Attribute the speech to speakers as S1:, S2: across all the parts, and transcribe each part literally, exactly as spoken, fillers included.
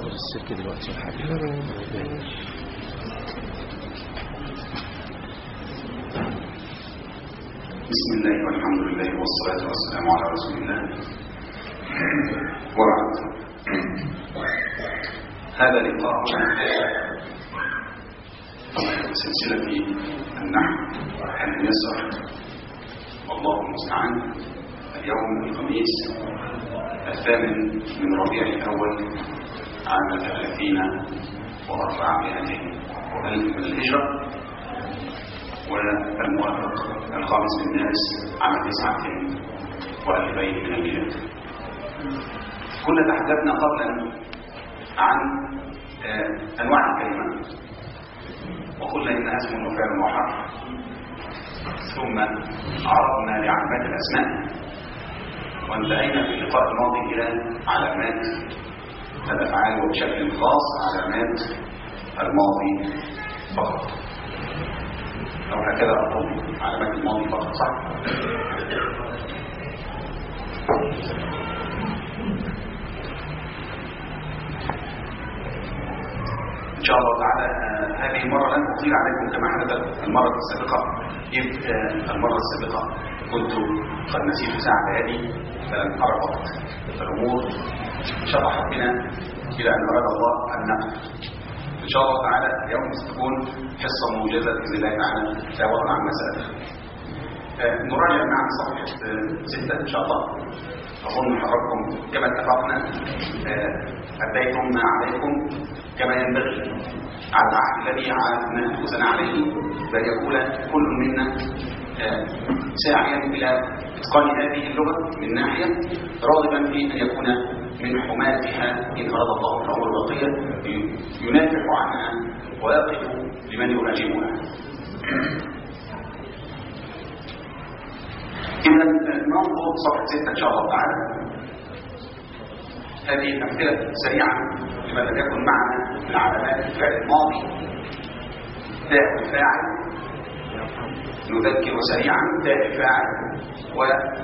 S1: ناخد السلك دلوقتي ولا حاجة؟
S2: بسم الله والحمد لله والصلاة والسلام على رسول الله وبعد. هذا لقاء سلسلة النحو الميسر والله المستعان. اليوم الخميس الثامن من ربيع الأول عام ثلاثين وأربعمائة وألف من الهجرة، والموافق الخامس من مارس عام تسعة وألفين من الميلاد. كنا تحدثنا قبلا عن أنواع الكلمة وقلنا إنها اسم وفعل وحرف، ثم عرضنا لعلامات الأسماء، وانتهينا في اللقاء الماضي إلى علامات الأفعال وبشكل خاص علامات الماضي فقط، أو هكذا أقول علامات الماضي فقط، صح؟ إن شاء الله تعالى هذه المرة لن أطيل عليكم كما حدث المرة السابقة، إذ المرة السابقة كنت قد نسيت ساعة هذه فلم أرى وقت، فالأمور شطحت بنا إلى أن أراد الله أن نقف. إن شاء الله تعالى اليوم ستكون حصة موجزة بإذن الله تعالى تجاوزنا عن مسألة. نراجع معا صفحة ستة إن شاء الله. أظن حضراتكم كما اتفقنا أديتم ما عليكم كما ينبغي على العهد الذي عهدنا أنفسنا عليه، بل يكون كل منا ساعيا إلى إتقان هذه اللغة من ناحية، راغبا في أن يكون من حماتها إن أراد الله الأمر البقية، ينافح عنها ويقف لمن يراجعها. إذا ننظر صفحة ستة إن شاء الله تعالى. هذه الأمثلة سريعا لما لم يكن معنا من علامات الفعل الماضي. تاء الفاعل، نذكر سريعا تاء الفاعل و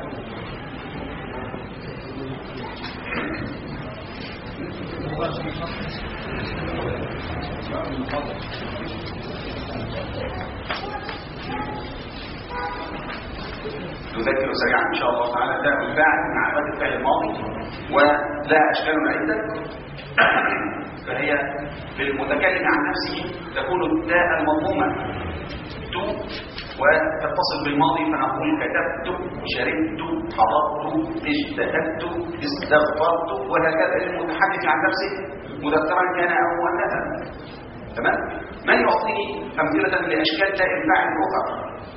S2: نذكر سريعا ان شاء الله تعالى تاء الفاعل من علامات الفعل الماضي، ولا اشكال عده، فهي للمتكلم عن نفسه تكون التاء المضمومه تو وتتصل بالماضي، فنقول كتبت، شربت، حضرت، اجتهدت، استغفرت، وهكذا للمتحدث عن نفسه مذكرا كان او مؤنثا. تمام؟ من يعطيني امثله لاشكال تاء الفاعل الاخرى؟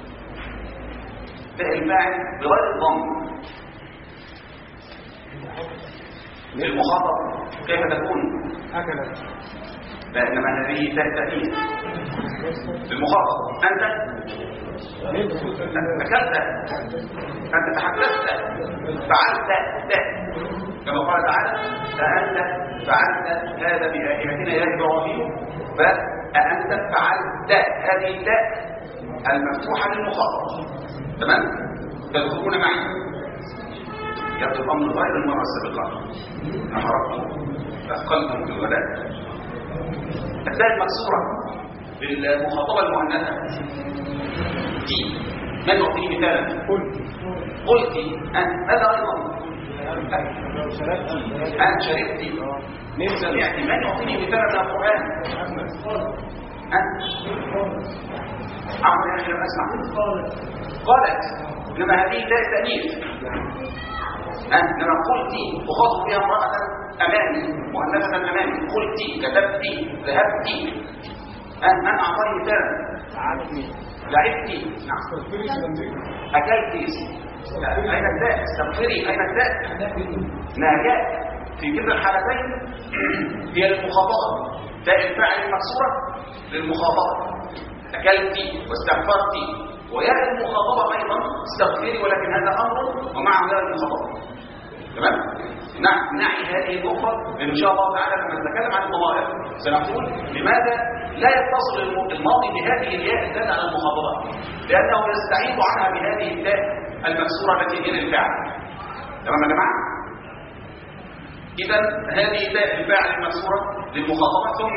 S2: تاء الفاعل بغير الضم للمخاطب كيف تكون؟ أكلت. لأنما هذه تاء تأنيث للمخاطب. أنت أكلت، أنت تحدثت، فعلت تاء، كما قال تعالى فأنت فعلت هذا بآلهتنا يا إبراهيم، فأنت فعلت هذه التاء المفتوحة للمخاطب. تمام؟ تدخلون معي؟ يبدو الأمر غير المرة السابقة، أحرقتم أثقلتم في الغداء. التاء المكسورة للمخاطبة المؤنثة دي، من يعطيني مثالا؟ قلت أنت، هذا أيضا أنت شربت، سمعت، من يعطيني مثالا من القرآن؟ أنت عمر يا أخي لم أسمع. قالت، إنما هذه تاء تأنيث. إنما قلت أخاطب بها امرأة أمامي، مؤنثة أمامي، قلت، كتبت، ذهبت. من أعطاني مثالا؟ لعبت، نعم. أكلت، أين التاء؟ استغفري، أين التاء؟ ناجات. في كل الحالتين هي للمخاطبة. تاء الفاعل المكسورة للمخاطبة، أكلت واستغفرت، ويا المخاطبة أيضا استغفري، ولكن هذا أمر ومعه يا المخاطبة. تمام؟ نعم، نعي هذه النقطة، لأن إن شاء الله تعالى لما نتكلم عن الضمائر سنقول لماذا لا يتصل الماضي بهذه الياء الدالة على المخاطبة، لأنه يستعيد عنها بهذه التاء المكسورة التي هي للفعل. تمام يا جماعة؟ إذا هذه تاء الفاعل المكسورة للمخاطبة. ثم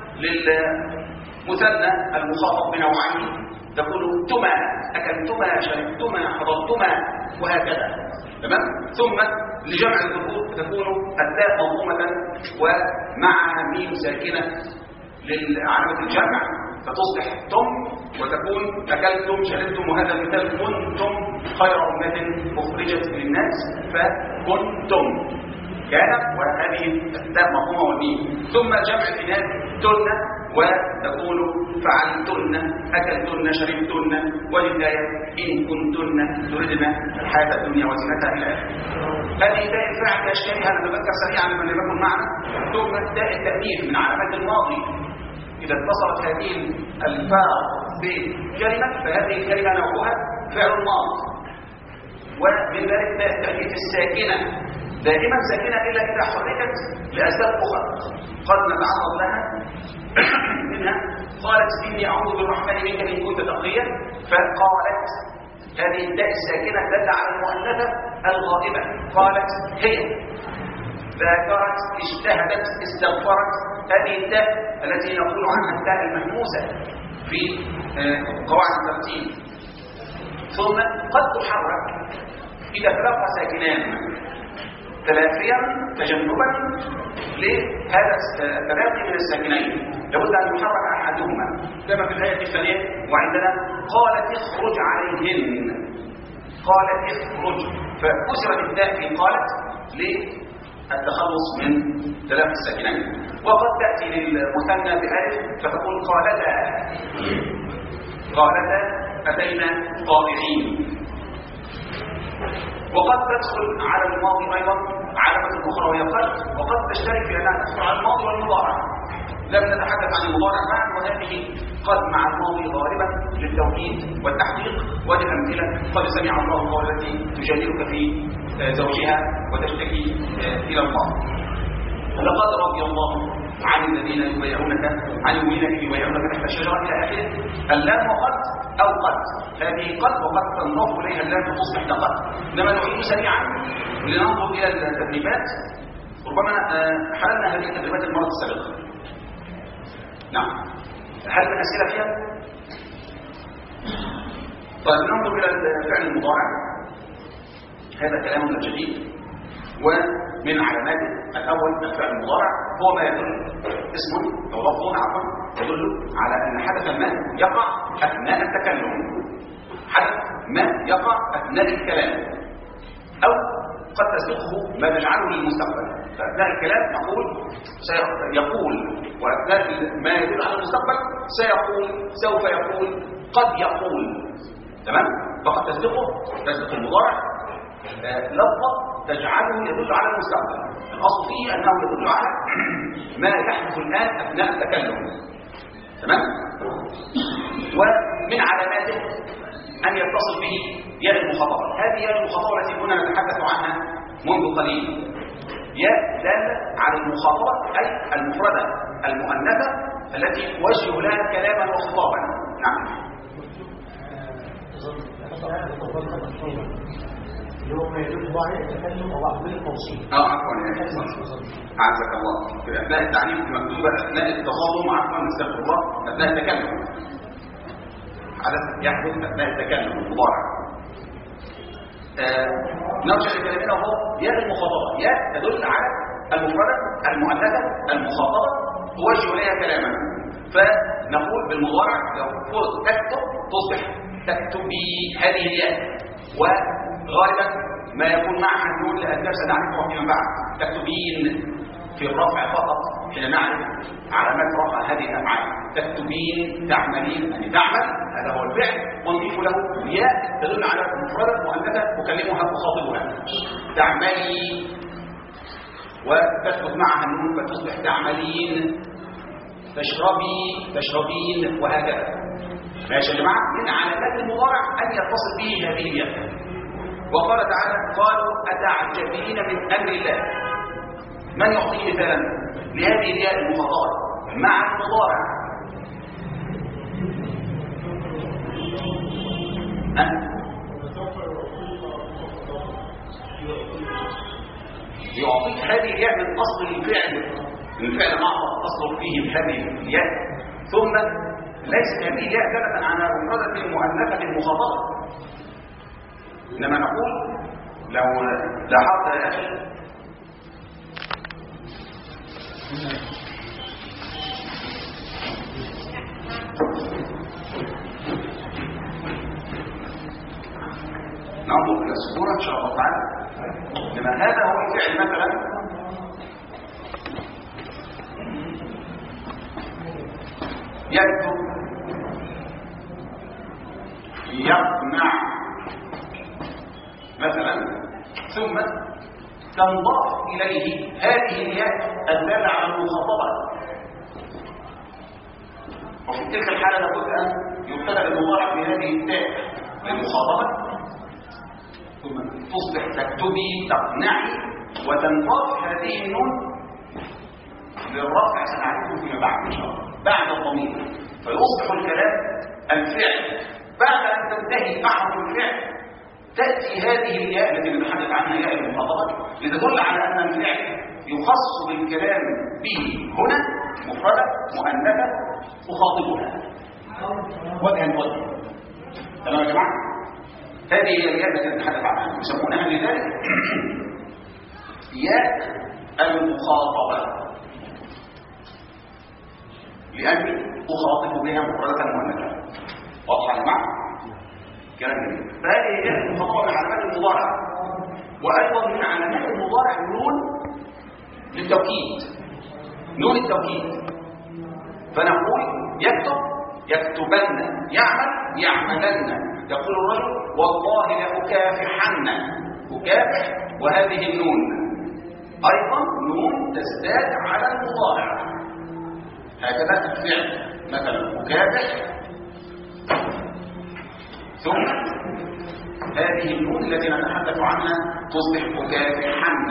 S2: للمثنى المخاطب بنوعين تقول تما، أكلتما، شربتما، حضرتما، وهكذا. تمام. ثم لجمع الذكور تكون التاء مضمومة ومعها ميم ساكنة لعلامة الجمع فتصبح تم، وتكون أكلتم، شربتم، وهذا المثال كنتم خير أمة أخرجت للناس فكنتم كان، وهذه التاء مضمومة والميم. ثم جمع الإناث تن، وتقول فعلتن، أكلتن، شربتن، وللآية إن كنتن تردن الحياة الدنيا وزينتها إلى آخره. هذه تاء الفاعل بأشكالها نتذكر سريعا لمن لم يكن معنا. ثم تاء التأنيث من علامات الماضي، إذا اتصلت هذه الفاء بكلمة فهذه الكلمة نوعها فعل ماض. ومن ذلك تاء التأنيث الساكنة دائما ساكنة إلا إذا حركت لأسباب أخرى قد نتعرض لها. منها قالت إني أعوذ بالرحمن منك إن كنت تقيا، فقالت هذه التاء الساكنة دل على المؤنثة الغائبة. قالت هي، ذاكرت، اجتهدت، استغفرت، هذه التاء التي نقول عنها التاء المهموسة في قواعد الترتيب. ثم قد تحرك إذا تلقى ساكنان تلافيا تجنبا لهذا التلافي من الساكنين، لابد ان يحرك احدهما كما في الايه الثانيه وعندنا قالت اخرج عليهن، قالت اخرج، فكسرت التاء في قالت للتخلص من تلافي الساكنين. وقد تاتي للمثنى بألف فتقول قالتا، قالتا اتينا طائعين. وقد تدخل على الماضي أيضا علامة أخرى وهي قد، وقد تشترك في أنها تدخل على الماضي والمضارع. لم نتحدث عن المضارع معا، وهذه قد مع الماضي غالبا للتوكيد والتحقيق. ودي أمثلة قد سمع الله قول التي تجادلك في زوجها وتشتكي إلى الله. لقد رضي الله عن الذين يبايعونك عن المؤمنين يبايعونك تحت الشجرة إلى آخره. اللام وقد أو قد، هذه قد وقد تنضاف إليها اللام فتصبح لقد. إنما نعيد سريعا لننظر إلى التدريبات. ربما حللنا هذه التدريبات المرة السابقة. نعم، هل من أسئلة فيها؟ طيب ننظر إلى الفعل المضارع. هذا كلام جديد، ومن علاماته الأول الفعل المضارع هو ما يدل اسم أو لفظ عفوا يدل على أن حدث ما يقع أثناء التكلم، حدث ما يقع أثناء الكلام، أو قد تسبقه ما نجعله للمستقبل. فأثناء الكلام نقول سيقول، وأثناء ما يدل على المستقبل سيقول، سوف يقول، قد يقول. تمام؟ فقد تسبقه تسبق المضارع لفظ تجعله يدل على المستقبل. الأصل فيه أنه يدل على ما يحدث الآن أثناء التكلم. تمام؟ ومن علاماته أن يتصل به ياء المخاطبة. هذه ياء المخاطبة التي كنا نتحدث عنها منذ قليل، ياء دالة على المخاطبة أي المفردة المؤنثة التي توجه لها كلاما وخطابا. نعم.
S1: اللي هو ما يدل على التكلم او بعض التوصيل.
S2: اه عفوا عزك الله. في اثناء التعليم مكتوبه اثناء التخاطب، عفوا نستغفر الله، اثناء التكلم. حدث يحدث اثناء التكلم المضارع. آه نرجع لكلامنا وهو ياء المخاطبه. ياء تدل على المفرده المؤنثه المخاطبه توجه اليها كلاما. فنقول بالمضارع لو فرض تكتب تصبح تكتبي، هذه الياء. وغالبا ما يكون معها النون لأسباب سنعرفها فيما بعد. تكتبين في الرفع فقط حين نعرف علامات رفع هذه الأفعال. تكتبين، تعملين، يعني تعمل، هذا هو الفعل، ونضيف له ياء تدل على المفردة المؤنثة أكلمها أخاطبها. تعملي، وتثبت معها النون فتصبح تعملين. تشربي، تشربين، وهكذا. ماشي يا جماعه؟ من علامات المضارع ان يتصل به هذه الياء. وقال تعالى: قالوا اتعجبين من امر الله. من يعطي مثالا لهذه الياء المخاطبه مع المضارع؟ يعطيك هذه الياء من أصل الفعل، الفعل معطف أصله فيه بهذه الياء، ثم ليس هذه الياء دالة على مفردة مؤنثة المخاطبة، إنما نقول لو لاحظت يا أخي ننظر إلى الصورة إن شاء الله تعالى. لما هذا هو الفعل مثلا يكتب، يقنع مثلا، ثم تنضاف إليه هذه الياء الدالة على المخاطبة، وفي تلك الحالة لابد أن يبتدأ المضارع بهذه التاء للمخاطبة، ثم تصبح تكتبي تقنعي، وتنضاف هذه النون للرفع سنعرفه فيما بعد إن شاء الله بعد الضمير، فيصبح الكلام الفعل. بعد أن تنتهي أحرف الفعل تأتي هذه الياء التي نتحدث عنها ياء المخاطبة لتدل على أن الفعل يخص بالكلام به هنا مفردة مؤنثة أخاطبها وجها وجها. تمام يا جماعة؟ هذه هي الياء التي نتحدث عنها، يسمونها لذلك ياء المخاطبة، لأني أخاطب بها مفردة مؤنثة. واضح يا جماعة؟ كلام جميل. فهذه هي المخاطبة من علامات المضارع، وأيضا من علامات المضارع نون للتوكيد، نون التوكيد. فنقول يكتب يكتبن، يعمل يعملن. يقول الرجل والله لأكافحن، أكافح، وهذه النون أيضا نون تزداد على المضارع. هكذا الفعل مثلا أكافح، ثم هذه النون التي نتحدث عنها تصبح أكافحن.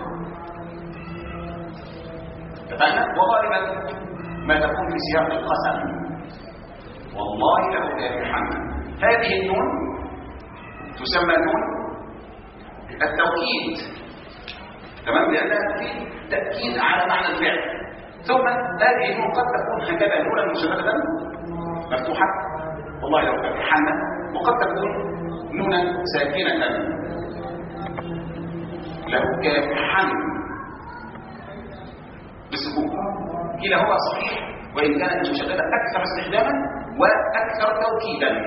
S2: اتفقنا؟ وغالبا ما تكون في سياق القسم، والله لأكافحن. هذه النون تسمى نون التوكيد، تمام، لأنها تفيد تأكيد على معنى الفعل. ثم هذه النون قد تكون هكذا نونا مشددة مفتوحة، والله لأكافحن، وقد تكون نونا ساكنة لأكافحن بالسكون. كلاهما صحيح، وإن كانت المشددة أكثر استخداما وأكثر توكيدا.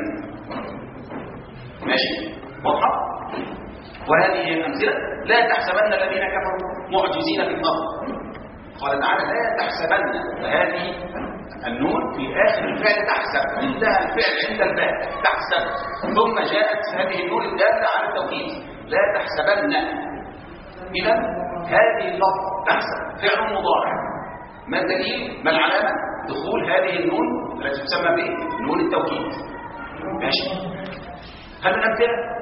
S2: ماشي؟ واضحة؟ وهذه هي الأمثلة. لا تحسبن الذين كفروا معجزين في الأرض. قال تعالى لا تحسبن، فهذه النون في آخر الفعل تحسب، عندها الفعل عند الباء تحسب، ثم جاءت هذه النون الدالة على التوكيد لا تحسبن. إذا هذه اللفظ تحسب فعل مضارع. ما الدليل؟ ما العلامة؟ دخول هذه النون التي تسمى به نون التوكيد. ماشي؟ هل الأمثلة؟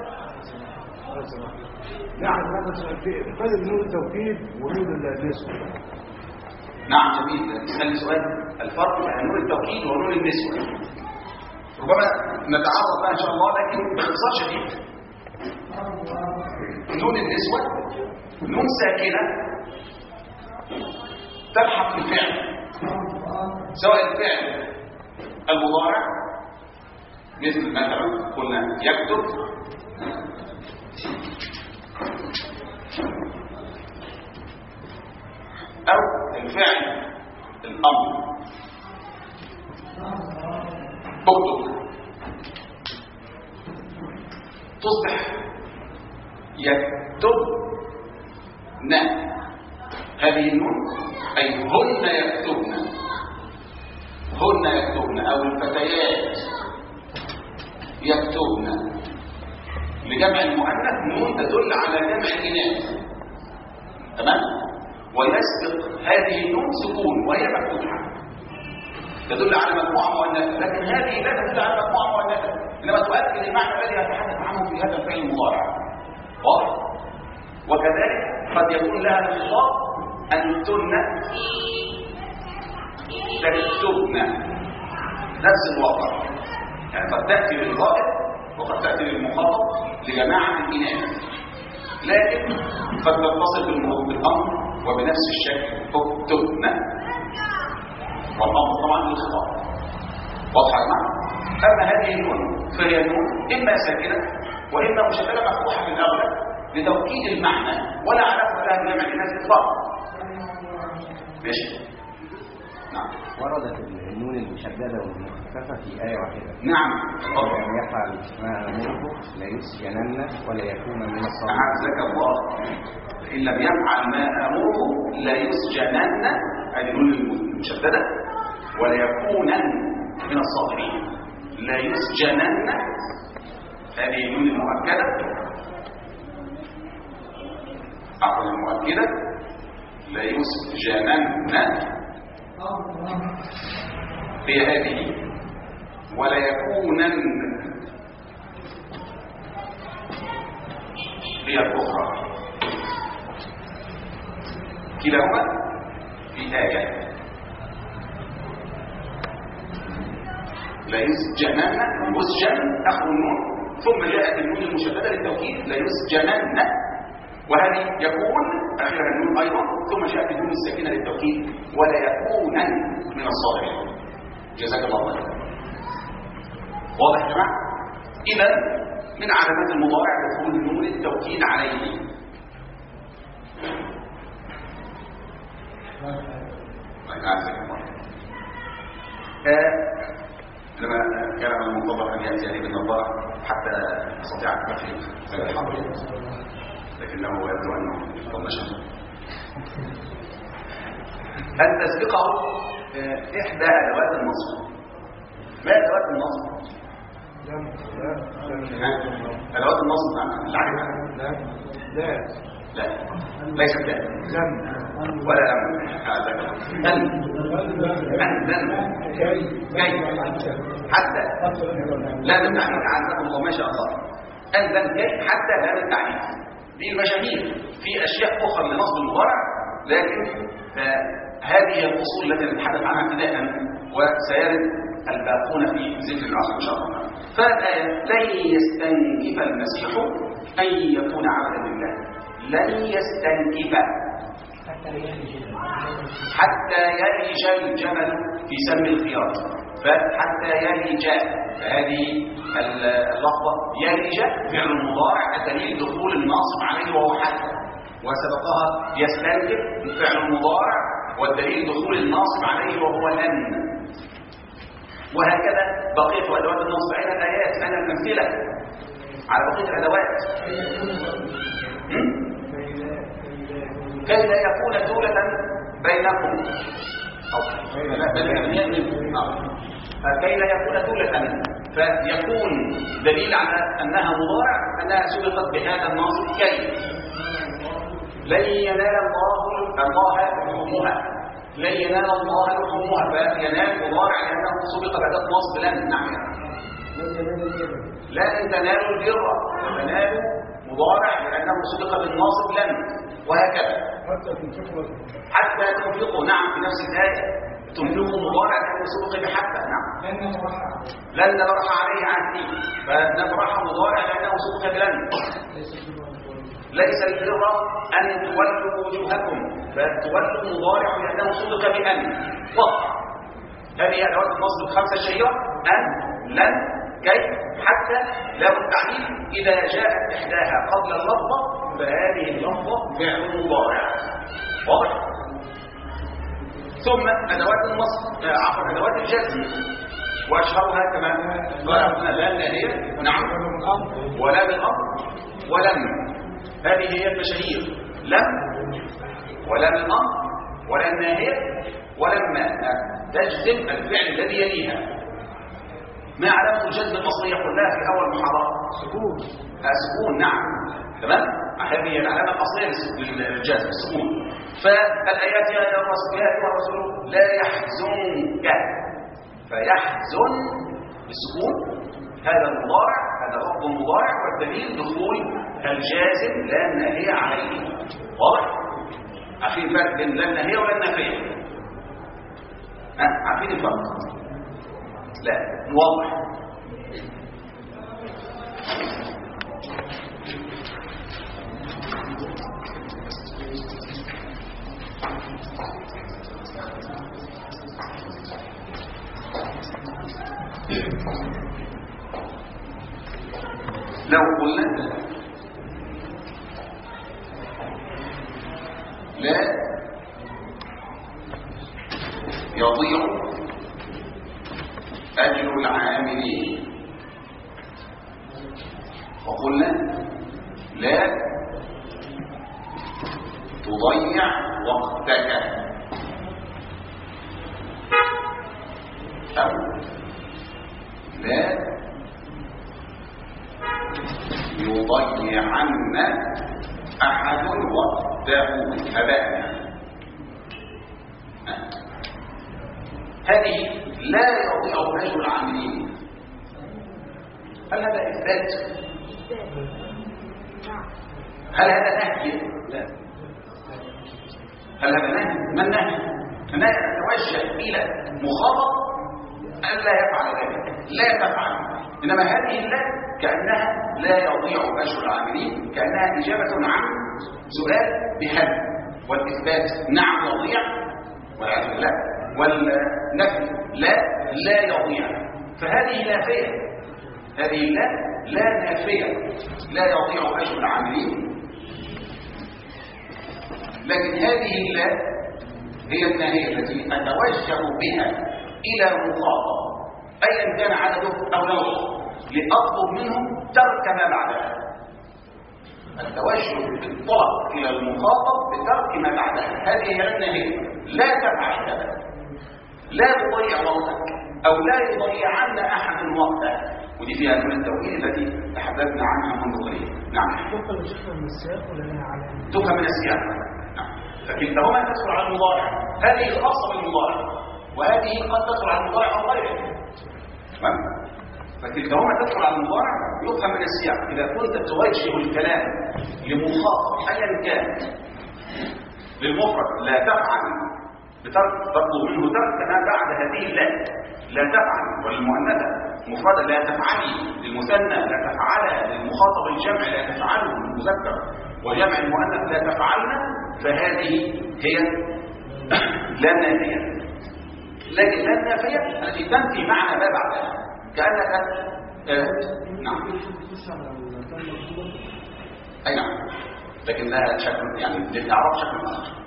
S3: نعم، فرق نون التوكيد ونون النسوة.
S2: نعم جميل. اسألني سؤال الفرق بين نون التوكيد ونون النسوة. ربما نتعرض لها إن شاء الله، لكن باختصار شديد. نون النسوة نون ساكنة تلحق بالفعل، سواء الفعل المضارع مثل مثلا قلنا يكتب، أو الفعل الأمر اكتب، تصبح يكتبن. هذه النون أي هن يكتبن، هن يكتبن، أو الفتيات يكتبن. لجمع المؤنث نون تدل على جمع الإناث، تمام؟ ويسبق هذه النون سكون وهي مفتوحة تدل على مجموعة مؤنثة، لكن هذه لا تدل على مجموعة مؤنثة، إنما تؤكد المعنى الذي يتحدث عنه في هذا الفعل المضارع. واضح؟ وكذلك قد يكون لها الخطاب أنتن تكتبن، نفس الوضع، يعني قد تأتي للغائب وقد تأتي للمخاطب لجماعة الإناث. لكن قد تتصل بالامر وبنفس الشكل اكتبنا، والامر طبعا للخطاب. واضحه يا جماعه؟ اما هذه النون فهي نون اما ساكنه واما مشدده مفتوحه في الاغلب لتوكيد المعنى، ولا علاقه لها بجمع الناس اطلاقا. ماشي. نعم.
S4: وردت النون المشدده والمخففه في ايه واحده.
S2: نعم.
S4: لم يفعل ما امره ليسجنن ولا يكون من الصالحين.
S2: اعزك الله. ان لم يفعل ما امره ليسجنن، هذه النون المشدده، وليكونن من الصابرين. لا يسجنن، هذه النون المؤكدة، عفوا المؤكدة، لا يسجنن هي هذه، ولا يكونن هي الأخرى، كلاهما في آية. لا يسجنن، يسجن أخذ النون، ثم جاءت النون المشددة للتوكيد لا يسجنن، وهذه يكون أخيرا النون أيضا، ثم جاءت النون الساكنة للتوكيد ولا يكونن من الصالحين. جزاك الله خيرا. واضح يا جماعة؟ إذا من علامات المضارع دخول نون التوكيد عليه. لما كان من المنتظر أن يأتي عليه بالنظارة حتى أستطيع التخفيف في الحرب، لكنه يبدو أنه طنشا. أن تسبقه إحدى أدوات النصب. ما أدوات النصب؟ أدوات النصب العجلة؟
S3: لا لا
S2: لا ليست لا
S3: لم
S2: ولا لم. أن أن لن كي حتى لا للتعليم. عزكم الله ما شاء الله. أن لن كي حتى لا للتعليم. دي المشاهير في أشياء أخرى لنصب المضارع، لكن هذه الأصول التي نتحدث عنها ابتداء وسيرد الباقون في ذكر العصر إن شاء الله. فالآية لن يستنكف المسيح أن يكون عبدا لله. لن يستنكف حتى يلج الجمل في سم الخياط. فحتى يلج، فهذه اللفظة يلج فعل المضارع الدليل دخول الناصب عليه وهو حتى، وسبقها يستنكف فعل المضارع والدليل دخول الناصب عليه وهو لن. وهكذا بقية أدوات النصب. أين الآيات؟ أين الأمثلة على بقية الأدوات؟ كي لا يكون دولة بينكم، كي لا يكون دولة، فيكون دليل على أنها مضارع أنها سبقت بهذا الناصب كي. لن ينال الله الله لحومها، لن ينال الله لحومها، فينال مضارع لأنه سبق بهذا الناصب لن. نعم. لن تنالوا البر، وتنالوا مضارع لأنه سبق بالناصب لن، وهكذا حتى تنفقوا. نعم في نفس الآية تنفقوا مضارع لأنه سبق بحتى. نعم. لن نبرح عليه عهدي، فنبرح مضارع لأنه سبق بلن. ليس البر أن تولوا وجوهكم، فتولوا مضارع لأنه سبق بأن. واضح. هذه أدوات النصب الخمسة الشهيرة: أن، لن، كي، حتى، لا التعليل. إذا جاءت إحداها قبل اللفظة فهذه اللفظة فعل مضارع. واضح. ثم أدوات النصب، عفوا أدوات الجزم، وأشهرها كما قالنا لا الناهية. نعم. ولا بالأمر ولم. هذه هي المشاهير: لم، ولا بالأمر، ولا الناهية، ولما تجزم الفعل الذي يليها. ما علامة الجزم المصرية قلناها في أول محاضرة؟
S3: سكون.
S2: سكون. نعم. تمام. هذه هي العلامة الأصلية للجزم، السكون. فالآيات يا أيها الرسول لا يحزنك، فيحزن بالسكون. هذا المضارع، هذا لفظ المضارع، والدليل دخول الجازم لا الناهية عليه. واضح؟ عارفين الفرق بين لا الناهية ولا النافية؟ ها؟ عارفين الفرق؟ لا، نوضح. لو قلنا لا يضيع أجر العاملين، وقلنا لا تضيع وقتك أو لا يضيعن أحد وقته هباء. هذه لا يضيع أجر العاملين، هل هذا إثبات؟ هل هذا نهي؟ لا. هل هذا نهي؟ ما النهي؟ النهي يتوجه إلى مخاطب أن لا يفعل ذلك، لا تفعل. إنما هذه لا كأنها لا يضيع أجر العاملين، كأنها إجابة عن سؤال بهل، والإثبات نعم يضيع والعياذ بالله، والنفي لا لا يضيع. فهذه نافية، هذه لا لا نافية، لا يضيع أجر العاملين. لكن هذه لا هي النهاية التي أتوجه بها إلى مخاطب أيا كان عدده أو نوعه لأطلب منه ترك ما بعدها. التوجه بالطلب إلى المخاطب بترك ما بعدها، هذه هي النهاية. لا تفعل هذا، لا تضيع وقتك أو لا يضيعن أحد وقته. ودي فيها من التوحيد التي تحدثنا عنها منذ قليل. نعم.
S1: تفهم الشيخ من السياق ولا لها علامة؟
S2: تفهم من السياق. نعم. فكلتهما تدخل على المضارع، هذه خاصة بالمضارع وهذه قد تدخل على المضارع أو غيره. تمام؟ فكلتهما تدخل على المضارع يفهم من السياق. إذا كنت توجه الكلام لمخاطب أيا كان للمفرد لا تفعل بترك تطلب منه ترك ما بعد هذه لا لا تفعل، والمؤنثة مفردة لا تفعلي، للمثنى لا تفعلها، للمخاطب الجمع لا تفعله، للمذكر وجمع المؤنث لا تفعلنا، فهذه هي لا نافية. لكن لا نافية التي تنفي معنى ما بعدها، كأنك آه نعم أي نعم، لكن لها شكل يعني للإعراب شكل آخر.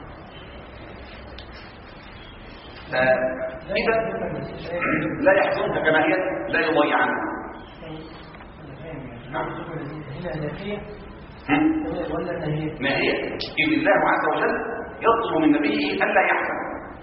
S2: إذا لا يحزنك كما هي لا يضيعنا. نعم.
S1: هنا نافية ولا نهية؟
S2: نهية. إذ الله عز وجل يطلب من نبيه ألا يحزن.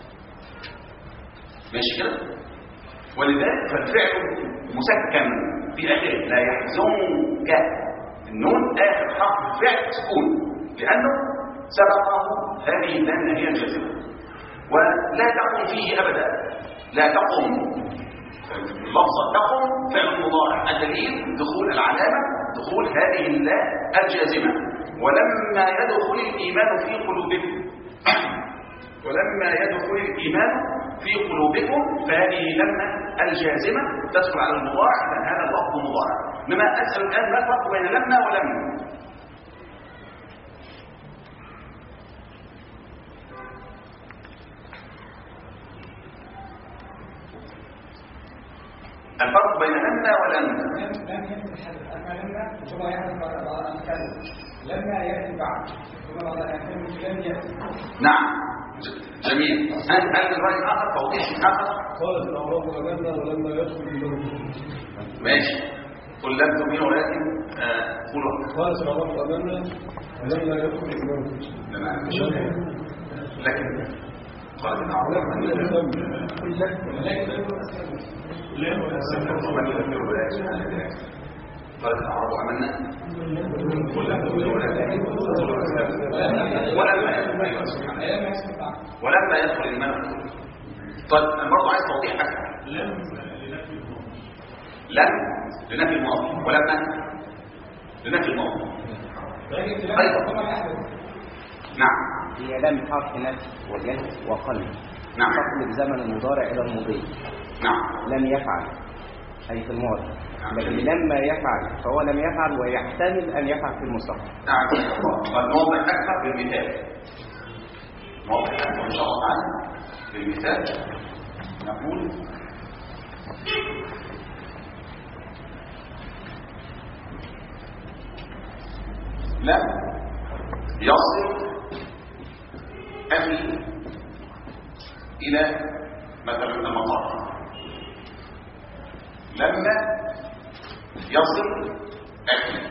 S2: ماشي كده؟ ولذلك فالفعل مسكن في آخره، لا يحزنك. النون آخر حرف الفعل سكون، لأنه سبقه هذه النهية الجازمة. ولا تقم فيه أبدا، لا تقم. لفظة تقم فعل مضارع، الدليل دخول العلامة دخول هذه اللا الجازمة. ولما يدخل الإيمان في قلوبكم ولما يدخل الإيمان في قلوبكم فهذه لما الجازمة تدخل على المضارع، لأن هذا اللفظ مضارع. إنما أسأل الآن ما الفرق بين لما ولما؟ الفرق بين لما ولما.
S5: لم يكن حدث، أما لما ثم يحدث بعد الكلمة، لما يأتي بعد ثم بعد الكلمة لم يأتي.
S2: نعم جميل. هل هل من رأي آخر توضيح آخر؟
S3: قال الأعراب آمنا ولما يدخل الإيمان.
S2: ماشي. قل لم تؤمنوا ولكن قولوا.
S3: قال الأعراب آمنا ولما يدخل الإيمان.
S2: تمام. لكن قال الأعراب آمنا قالت الأعراب آمنا ولما يدخل الإيمان في قلوبكم. طيب أنا برضه عايز توضيح أكثر. لم لنفي الماضي ولما لنفي الماضي. أيضا نعم
S4: هي لم حرف نفي وجهل وقلب.
S2: نعم
S4: تقلب زمن المضارع إلى المضي.
S2: نعم
S4: لم يفعل أي في الماضي، لكن لما يفعل فهو لم يفعل ويحتمل أن يفعل في المستقبل.
S2: نعم. فنوضح أكثر بالمثال، نوضح أكثر إن شاء الله تعالى بالمثال. نقول لم يصل أخي إلى مثلا المطار. لما يصل أخي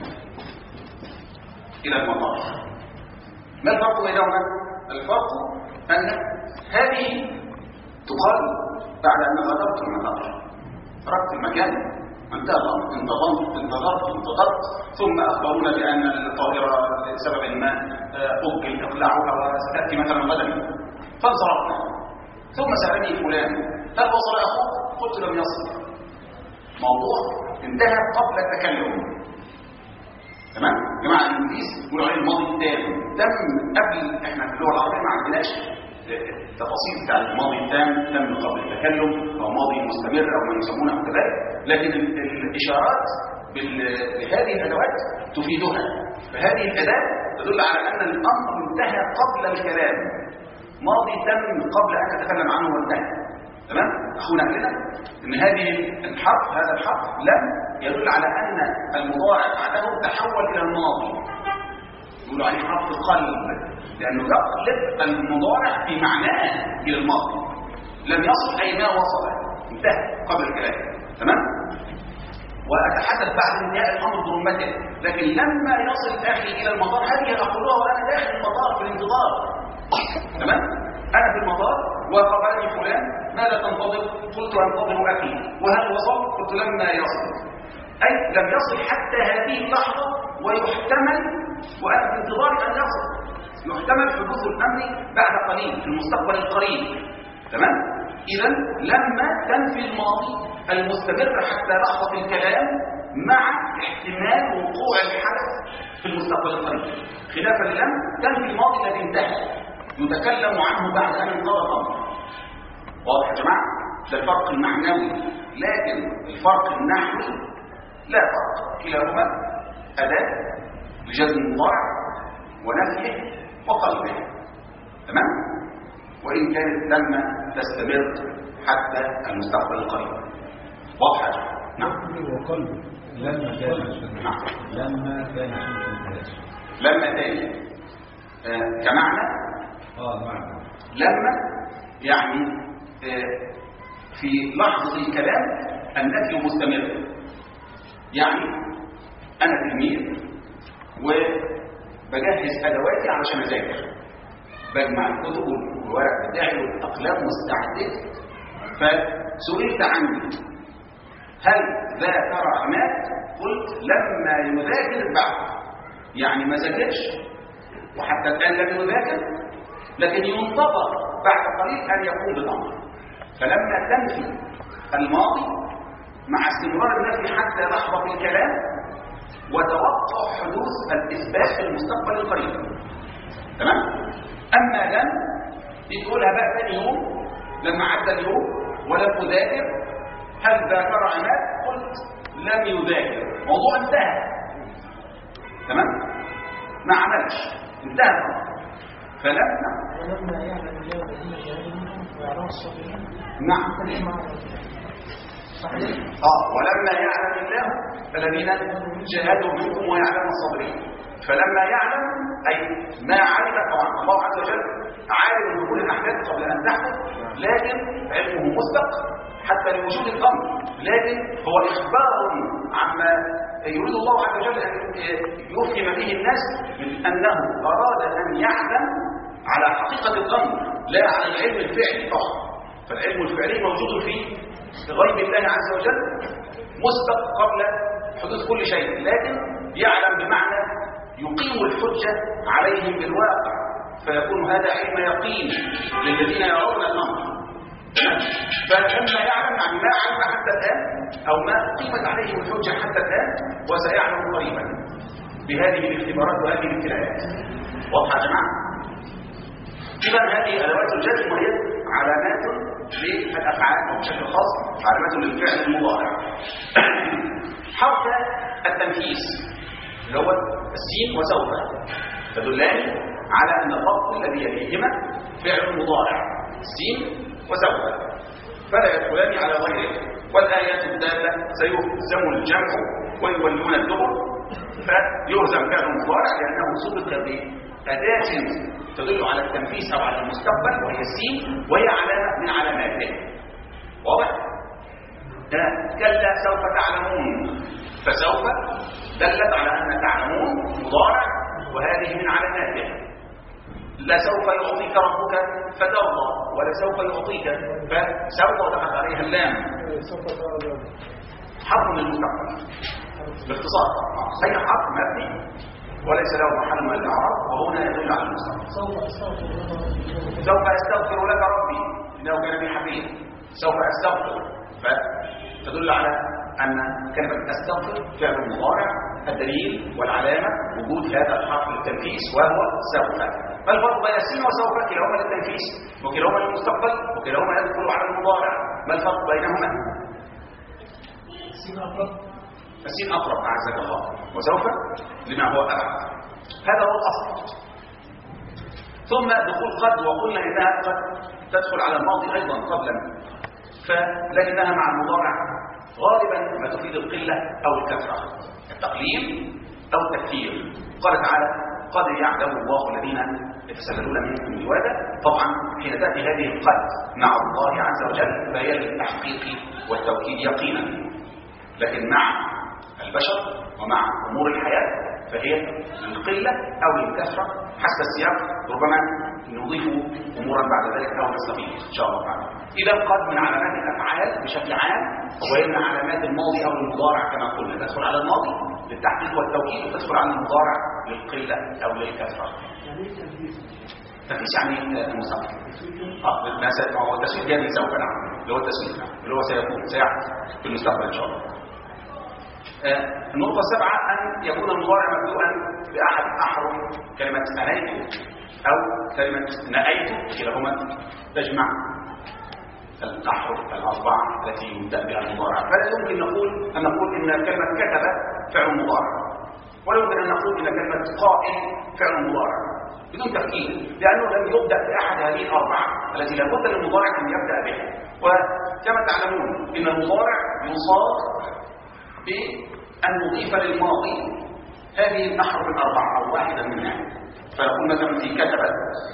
S2: إلى المطار، ما الفرق بينهما؟ الفرق أن هذه تقال بعد أن غادرت المطار، تركت المكان، انتهى الأمر، انتظرت انتظرت انتظرت ثم أخبرونا بأن الطائرة لسبب ما أجل إقلاعها وستأتي مثلا غدا، فانصرفنا. ثم سألني فلان هل وصل أخوك؟ قلت لم يصل. موضوع انتهى قبل التكلم. تمام؟ جماعة الإنجليز يقولوا عليه الماضي التام، تم قبل. احنا في اللغة العربية ما عندناش التفاصيل بتاع الماضي التام، تم قبل التكلم أو ماضي مستمر أو ما يسمونه كذلك، لكن الإشارات بهذه الأدوات تفيدها. فهذه الأداة تدل على أن الأمر انتهى قبل الكلام، ماضي تم قبل أن أتكلم عنه وانتهى. تمام؟ أخونا كده إن هذه الحرف، هذا الحرف لم يدل على أن المضارع بعده تحول إلى الماضي، يقولوا عليه حرف قلب، لأنه يقلب المضارع في معناه إلى الماضي. لم يصل أي ما وصل، انتهى قبل الكلام. تمام؟ وأتحدث بعد انتهاء الأمر برمته، لكن لما يصل أخي إلى المطار، هذه أقولها وأنا داخل المطار في الانتظار. تمام؟ أنا في المطار وقابلني فلان، ماذا تنتظر؟ قلت أنتظر أخي. وهل وصل؟ قلت لما يصل، أي لم يصل حتى هذه اللحظة، ويحتمل وأنا في انتظار أن يصل، يحتمل حدوث الأمر بعد قليل في المستقبل القريب. تمام؟ إذا لما تنفي الماضي المستمر حتى لحظة الكلام مع احتمال وقوع الحدث في المستقبل القريب، خلافا لم تنفي الماضي الذي انتهى يتكلم عنه بعد أن انقضى الأمر. واضح يا جماعة؟ ده الفرق المعنوي، لكن الفرق النحوي لا فرق، كلاهما أداة لجزم المضارع ونفيه وقلبه. تمام؟ وإن كانت لما تستمر حتى المستقبل القريب. واضحة؟ نعم.
S3: وقلبه لما كان
S2: نعم.
S3: لما كان شمس
S2: لما تاني آه كمعنى
S3: اه معنى
S2: لما يعني آه في لحظة الكلام النفي مستمر. يعني أنا تلميذ وبجهز أدواتي علشان أذاكر، بجمع الكتب والورق بتاعي والأقلام مستعدة، فسئلت عني هل ذاكر عماد؟ قلت لما يذاكر بعد، يعني ما ذاكرش وحتى الآن لم يذاكر، لكن ينتظر بعد قليل أن يقوم بالأمر. فلما تنفي الماضي مع استمرار النفي حتى لحظة في الكلام، وتوقع حدوث الإثبات في المستقبل القريب. تمام؟ أما لم تقولها بقى ثاني يوم لما عدى اليوم ولم أذاكر، هل ذاكر عماد؟ قلت لم يذاكر، موضوع انتهى. تمام؟ ما عملش، انتهى. فلما
S1: ولما يعلم الله الذين جاهدوا منهم ويعلم الصابرين.
S2: نعم.
S1: صحيح.
S2: اه ولما يعلم الله الذين جاهدوا منكم ويعلم الصابرين. فلما يعلم أي ما علم، طبعا الله عز وجل عالم بكل الأحداث قبل أن تحدث، لكن علمه مسبق حتى لوجود الأمر، لكن هو إخبار عما يريد الله عز وجل أن يفهم به الناس من أنه أراد أن يعلم على حقيقة الأمر لا على العلم الفعلي طبعا. فالعلم الفعلي موجود في غيب الله عز وجل مسبق قبل حدوث كل شيء، لكن يعلم بمعنى يقيم الحجة عليهم بالواقع، فيكون هذا علم يقين للذين يرون الأمر. فلما يعلم عن ما علم حتى الآن أو ما قيمت عليهم الحجة حتى الآن، وسيعلم قريبا بهذه الاختبارات وهذه الابتلاءات. واضحة يا جماعة؟ إذا هذه أدوات الجزم وهي علامات للأفعال أو بشكل خاص علامات للفعل المضارع. حرف التنفيس اللي هو السين وسوف تدلان على أن الربط الذي يليهما فعل مضارع، السين وسوف، فلا يدخلان على غيره. والآيات الدالة سيهزم الجمع ويولون الدبر، فيهزم فعل المضارع لأنه سبق بأداة تدل على التنفيذ أو على المستقبل وهي السين، وهي علامة من علاماته. واضح؟ كلا سوف تعلمون، فسوف دلت على أن تعلمون مضارع وهذه من علاماته. لا سوف يعطيك ربك فترضى، ولا سوف يعطيك فسوف دخلت عليها اللام، حرف من المستقبل باختصار. أي حرف مبني وليس له محل من الاعراب وهنا يدل على المستقبل. سوف استغفر لك ربي انه كان بي حفيظ، سوف استغفر، فتدل على ان كلمه استغفر فعل مضارع. الدليل والعلامه وجود هذا الحرف للتنفيذ وهو سوف. ما الفرق بين السين وسوف؟ كلاهما للتنفيذ وكلاهما للمستقبل وكلاهما يدخل على المضارع. ما الفرق بينهما؟
S5: السين اقرب
S2: السين اقرب اعزك الله، وسوف لما هو ابعد. هذا هو الاصل. ثم دخول قد، وقلنا انها قد تدخل على الماضي ايضا قبلا، فلكنها مع المضارع غالبا ما تفيد القله او الكثره، التقليل او التكثير. قال تعالى قد يعلم الله الذين يتسللون منكم لواذا. طبعا حين تاتي هذه القد مع الله عز وجل فهي للتحقيق والتوكيد يقينا، لكن مع البشر ومع امور الحياه فهي للقله او للكثره حسب السياق. ربما نضيف امورا بعد ذلك او نستفيد ان شاء الله تعالى. اذا قد من علامات الافعال بشكل عام، وان علامات الماضي او المضارع كما قلنا تدخل على الماضي للتحقيق والتوكيد، وتدخل على المضارع للقله او للكثره. تنفيذ يعني المستقبل. اه ما هو التسويق جاي من سوف، نعم اللي هو التسويق، نعم اللي هو سيكون سيحدث في المستقبل ان شاء الله. آه النقطة السابعة أن يكون المضارع مبدوءا بأحد أحرف كلمة أنيت أو كلمة نأيت، كلاهما تجمع الأحرف الأربعة التي يبدأ بها المضارع. فلا يمكن نقول أن نقول إن كلمة كتب فعل مضارع، ولا يمكن أن نقول إن كلمة قائل فعل مضارع بدون تفكير، لأنه لم يبدأ بأحد هذه الأربعة التي لابد للمضارع أن يبدأ بها. وكما تعلمون إن المضارع يصاد بأن نضيف للماضي هذه الأحرف الأربعة أو واحدا منها. فنقول مثلا في كتب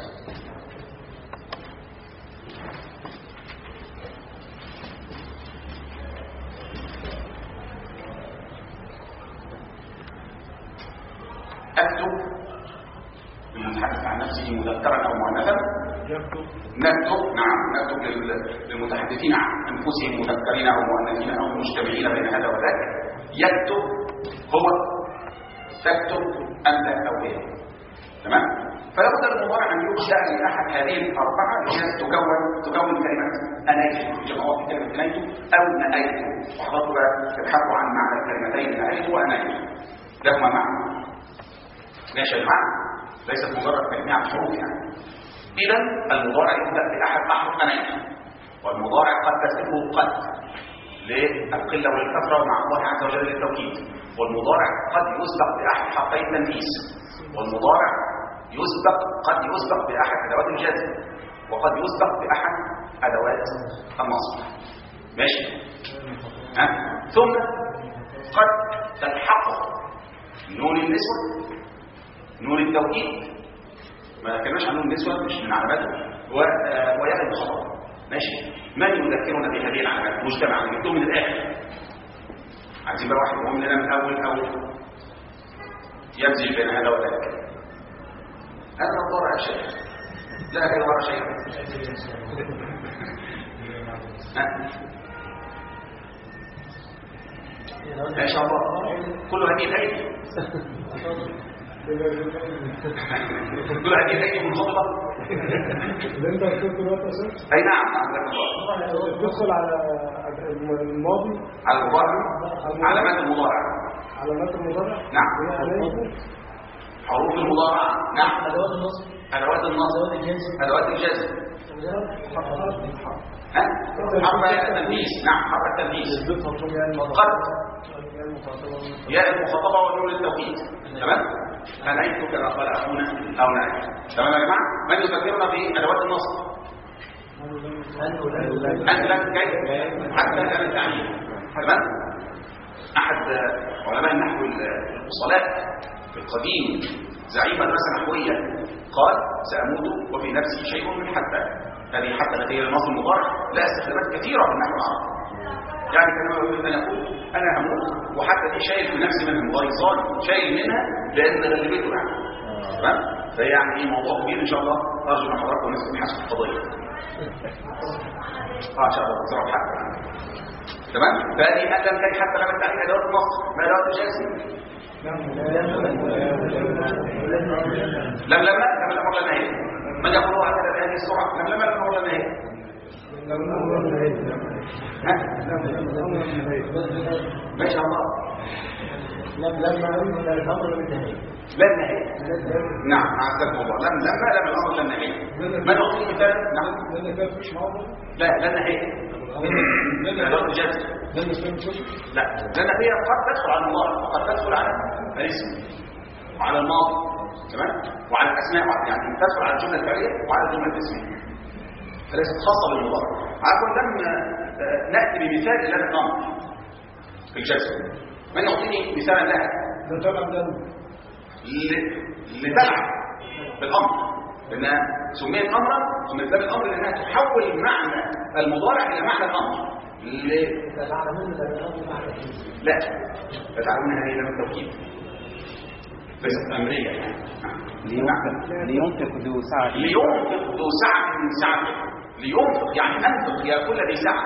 S2: أكتب، المتحدث عن نفسه مذكرا أو مؤنثا نكتب، نعم نكتب للمتحدثين عن أنفسهم مذكرين أو مؤنثين أو مجتمعين بين هذا وذاك. يكتب هو، تكتب أنت أو هي، تمام؟ فلا بد للمضارع أن ينشأ لأحد هذه الأربعة بحيث تكون تكون كلمة أنيت، جمعوا في كلمة أنيت أو نأيت. وحضرتوا بقى تبحثوا عن معنى الكلمتين نأيت وأنيت، لهما معنى ماشي المعنى، ليست مجرد تجميع الحروف يعني. إذا المضارع يبدأ بأحد أحرف أنيت، والمضارع قد تسبقه قد للقلة والكثرة ومع الله عز وجل للتوكيد، والمضارع قد يسبق بأحد حرفي التنفيذ، والمضارع يسبق قد يسبق بأحد أدوات الجزم، وقد يسبق بأحد أدوات النصب. ماشي؟ ها؟ ثم قد تلحقه نون النسوة، نون التوكيد، ما كناش عن نون النسوة مش من علاماته، وياء المخاطبة. ماشي؟ من يذكرنا بهذه العلامات؟ مجتمع نجيبهم من الآخر. عايزين بقى واحد مهم لنا من أول أول يمزج بين هذا وذاك. هذا الضرع شيء لا غير وراء شيء. ما شاء الله كل هذه الأيدي كل هذه الأيدي منخفضة.
S3: انت كنت دلوقتي يا شيخ؟
S2: اي نعم نعم.
S3: تدخل على الماضي،
S2: على المضارع، علامات المضارع،
S3: علامات المضارع
S2: نعم، حروف المضارع نعم،
S5: أدوات النصب،
S2: أدوات النصب، أدوات الجزم، ها؟ حرف التنفيذ، نعم حرف التنفيذ، قد ياء المخاطبة ونون التوكيد، تمام؟ أنعيت كما قال أخونا أو نعيت، تمام يا جماعة؟ من يذكرنا بأدوات النصب؟ أن لم كيف حتى لم التعليم. تمام. أحد علماء النحو الفصلاء في القديم زعيم مدرسة نحوية قال سأموت وفي نفسي شيء من حتى. هذه حتى نتيجة للنص المضارع لا استخدامات كثيرة في النحو العربي. يعني كما يقول أن يقول أنا هموت وحتى دي شايل في نفسي منها مغيظان شايل منها لأن غلبته يعني. تمام. فهي يعني ايه موضوع كبير ان شاء الله ارجو من حضراتكم نفس الحسب القضيه. اه ان شاء الله تصرف حتى. تمام. فهذه ان لم تكن حتى لم تكن ادوات النص ما ادوات الجازم. لم لم لم لم ولا نهي. من يقولها هكذا بهذه السرعه؟ لم لم لم ولا نهي. ما شاء الله.
S1: لم لما الامر من نهي.
S2: لم نهي. نعم هذا الموضوع. لم لما لم الامر لم نهي. ما نعطي مثال؟ نعم. لا لن نهي. لا الجزم. لا لان هي قد تدخل على المضارع وقد تدخل على الاسم وعلى الماضي. تمام. وعلى الاسماء يعني تدخل على الجمله الفعليه وعلى الجمله الاسميه. فليست خاصه بالمضارع. عفوا لم ناتي بمثال لنا الامر في الجزم. من يعطيني مثالا لها؟ لتلعب بالامر لانها سميت امرا سميت بالامر لانها تحول معنى المضارع الى معنى الامر. ل... لا فتعلمونها هي لم التوكيد ليست امريه يعني.
S4: لينفق ذو سعه
S2: لينفق ذو سعه من سعته. لينفق يعني انفق يا كل ذي سعه.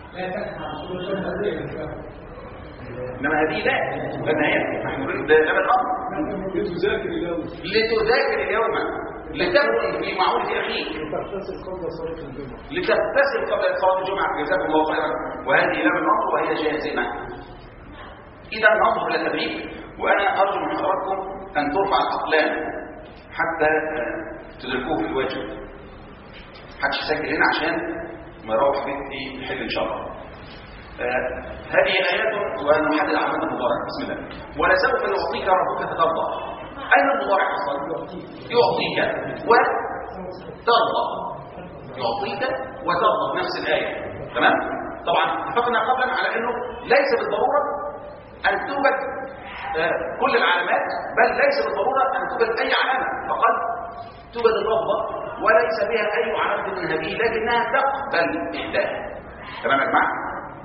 S2: انما هذه لا لان هي نحن نريد لم الامر
S3: لتذاكر اليوم
S2: لتذاكر اليوم لتكن في معونة اخيك
S3: لتغتسل قبل صلاه الجمعه
S2: لتغتسل قبل صلاه الجمعه جزاكم الله خيرا. وهذه لم الامر وهي جازمه. اذا ننظر الى التدريب وانا ارجو من حضراتكم ان ترفع الاقلام حتى تدركوه في الواجب. محدش يسجل هنا عشان ما يروح بيتي يحل ان شاء الله. آه هذه آيات ونحدد علامات المضارع. بسم الله. ولسوف يعطيك ربك فترضى. أين المضارع أصلا؟ يعطيك وترضى. يعطيك وترضى في نفس الآية. تمام؟ طبعا اتفقنا قبلا على أنه ليس بالضرورة أن توجد آه كل العلامات بل ليس بالضرورة أن توجد أي علامة فقد توجد اللفظة وليس بها أي علامة من هذه لكنها تقبل إحداها. تمام يا جماعة؟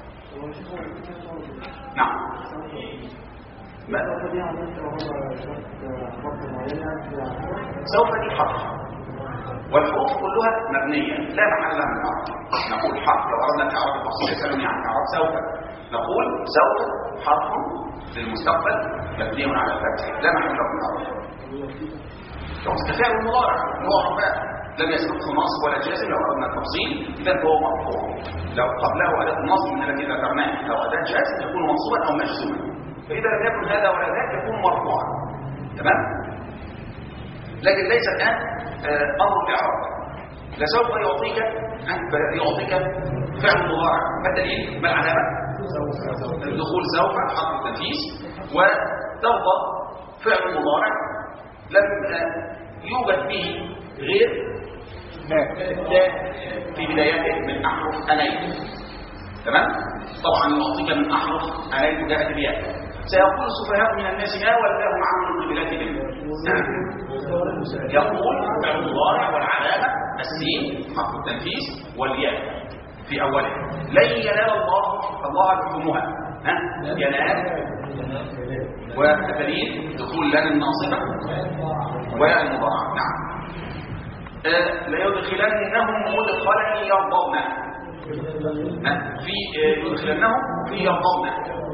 S2: نعم. ما سوف دي حرف والحروف كلها مبنية لا محل لها من الإعراب. نقول حرف لو أردنا الإعراب التفصيلي يسألوني عن إعراب سوف نقول سوف حرف للمستقبل مبني على الفتح لا محل له من الإعراب. تفاعل المضارع معرب لم يسبقه نصب ولا جازم. لو أردنا التفصيل إذا هو مرفوع. لو قبله أداة النصب من التي ذكرناه لو أداة جازم يكون منصوبا أو مجزوما. فإذا لم يكن هذا ولا ذاك يكون مرفوعا. تمام. لكن ليس الآن أمر الإعراب. لسوف يعطيك يعطيك فعل مضارع. ما الدليل؟ ما العلامة؟ الدخول سوف حرف التنفيذ وترضى فعل مضارع لم يوجد به غير في بدايته من أحرف أنيت. تمام؟ طبعا يعطيك من أحرف أنيت جاءت الياء. سيقول السفهاء من الناس ما ولاهم عن قبلتهم. يقول فعل المضارع والعلامة السين حرف التنفيذ والياء في أوله. لن ينال الله الله يحكمها. ها؟ ينال والدليل دخول لن الناصبة والمضارع. نعم. آه ليدخلنهم مدخلا يرضونه. في آه يدخلنهم في يرضونه.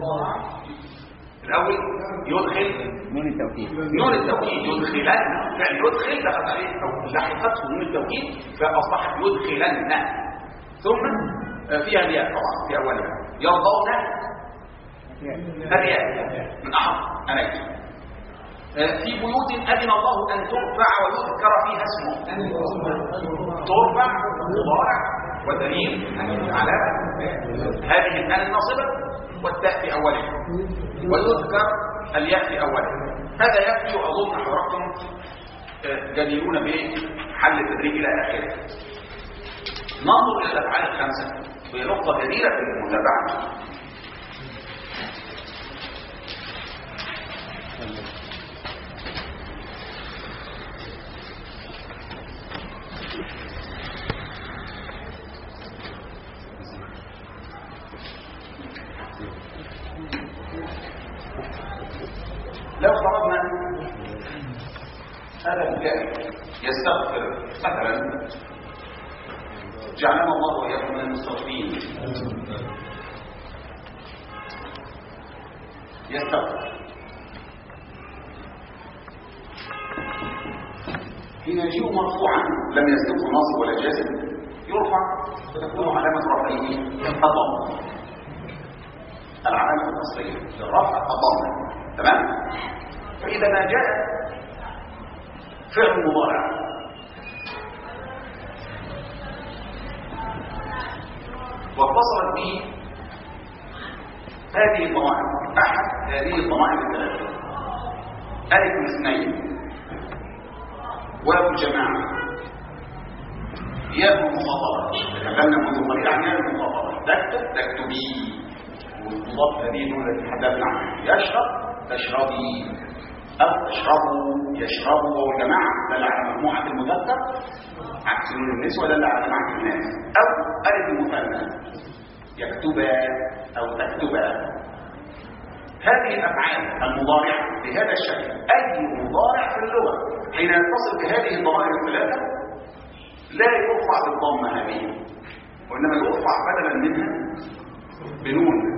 S2: الأول يدخل
S4: نون التوكيد.
S2: نون التوكيد يدخلن فعل يدخل دخلت عليه لحقته نون التوكيد فأصبحت يدخلن ثم آه فيها الياء طبعا في أولها يرضون الياء من أحد أنيت. في بيوت أذن الله أن ترفع ويذكر فيها اسمه. ترفع مضارع ودليل علامة هذه الآن الناصبة والتاء في أولها ويذكر الياء في أولها. هذا يكفي وأظن حضراتكم جديرون بحل التدريب إلى آخره. ننظر إلى الأفعال الخمسة وهي نقطة جديرة في المتابعة. لو فرضنا هذا الكائن يستغفر مثلا، جعلنا الله وإياكم من المستغفرين، يستغفر حين يجيء مرفوعا لم يسبقه نصب ولا جازم يرفع وتكون علامة رفعه الضم، العلامة الأصلية للرفع الضم. تمام؟ فإذا ما جاء فعل مضارع واتصلت به هذه الضمائر، أحد هذه الضمائر الثلاثة، ألف الاثنين، واو الجماعة، ياء المخاطبة، تكلمنا منذ قليل عن ياء المخاطبة، تكتب تكتبي، والمضاف هذه النون التي تحدثنا عنها، يشرب تشربي، أو تشربوا يشربوا، وهو جماعة دل على مجموعة المذكر عكس نون النسوة دل على جماعة الناس، أو ألف المثنى يكتبا أو تكتبا. هذه الأفعال المضارعة بهذا الشكل، أي مضارع في اللغة حين يتصل بهذه الضمائر الثلاثة لا يرفع بالضمة هذه، وإنما يرفع بدلا منها بنون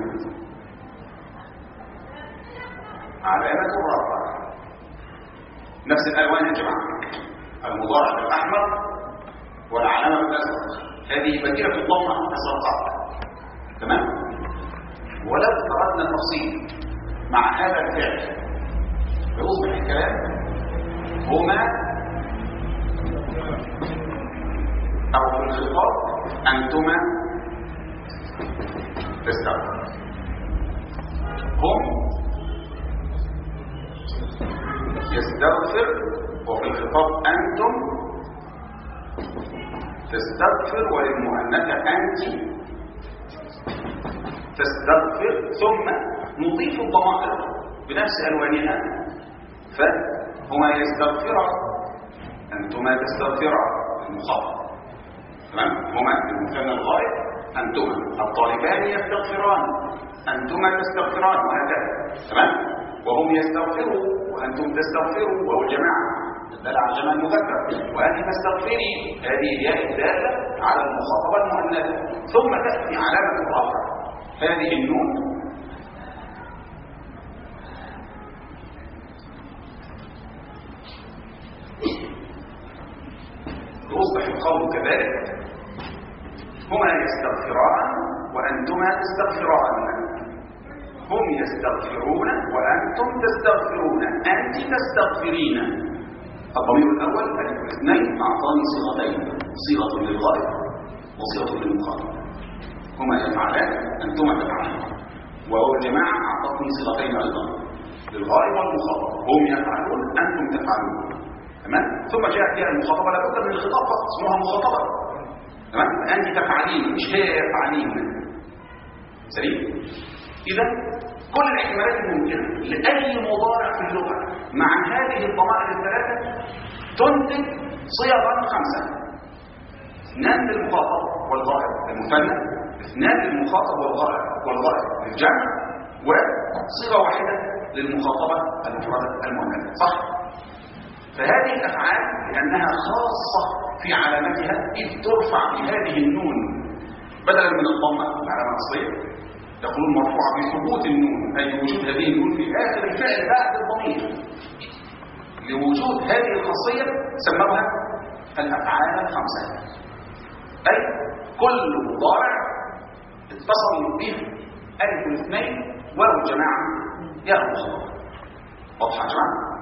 S2: علامة الرفع. نفس الألوان يا جماعة، المضارع بالأحمر والعلامة بالأزرق، هذه بديلة في الضمة الزرقاء. تمام؟ ولو افترضنا التفصيل مع هذا الفعل فيصبح الكلام هما أو في الخطاب أنتما تستغفر، هم يستغفر، وفي الخطاب أنتم تستغفر، وللمؤنثة أنت تستغفر، ثم نضيف الضمائر بنفس ألوانها، فهما يستغفرا أنتما تستغفرا المخاطب. تمام؟ هما المثنى الغائب أنتما، الطالبان يستغفران أنتما تستغفران، وهكذا. تمام؟ وهم يستغفروا وأنتم تستغفروا، وهو الجماعة دل على جمع المذكر، وأنت تستغفري، هذه الياء الدالة على المخاطبة المؤنثة. ثم تأتي علامة الرفع، هذه النون يصبح القول كذلك، هما يستغفران وأنتما تستغفران، هم يستغفرون وأنتم تستغفرون، أنت تستغفرين. الضمير الأول ألف الاثنين أعطاني صيغتين، صيغة للغائب وصيغة للمخاطب، هما يفعلان أنتما تفعلان، وهو الجماعة أعطتني صيغتين أيضا للغائب والمخاطب، هم يفعلون أنتم تفعلون. تمام؟ ثم جاءت ياء المخاطبة لابد من الخطاب فقط، اسمها مخاطبة. تمام؟ أنت تفعلين مش هي يفعلين. سليم؟ إذا كل الاحتمالات الممكنة لأي مضارع في اللغة مع هذه الضمائر الثلاثة تنتج صيغا خمسة، اثنان للمخاطب والغائب المثنى، اثنان للمخاطب والغائب والغائب للجمع، وصيغة واحدة للمخاطبة المفردة المؤنثة. صح؟ فهذه الأفعال لأنها خاصة في علامتها إذ ترفع بهذه النون بدلا من الضمة العلامة الأصلية، تقولون مرفوعة بثبوت النون، أي وجود هذه النون في آخر الفعل بعد الضمير. لوجود هذه الخاصية سموها الأفعال الخمسة، أي كل مضارع اتصل به ألف الاثنين واو الجماعة ياء المخاطبة. واضحة يا جماعة؟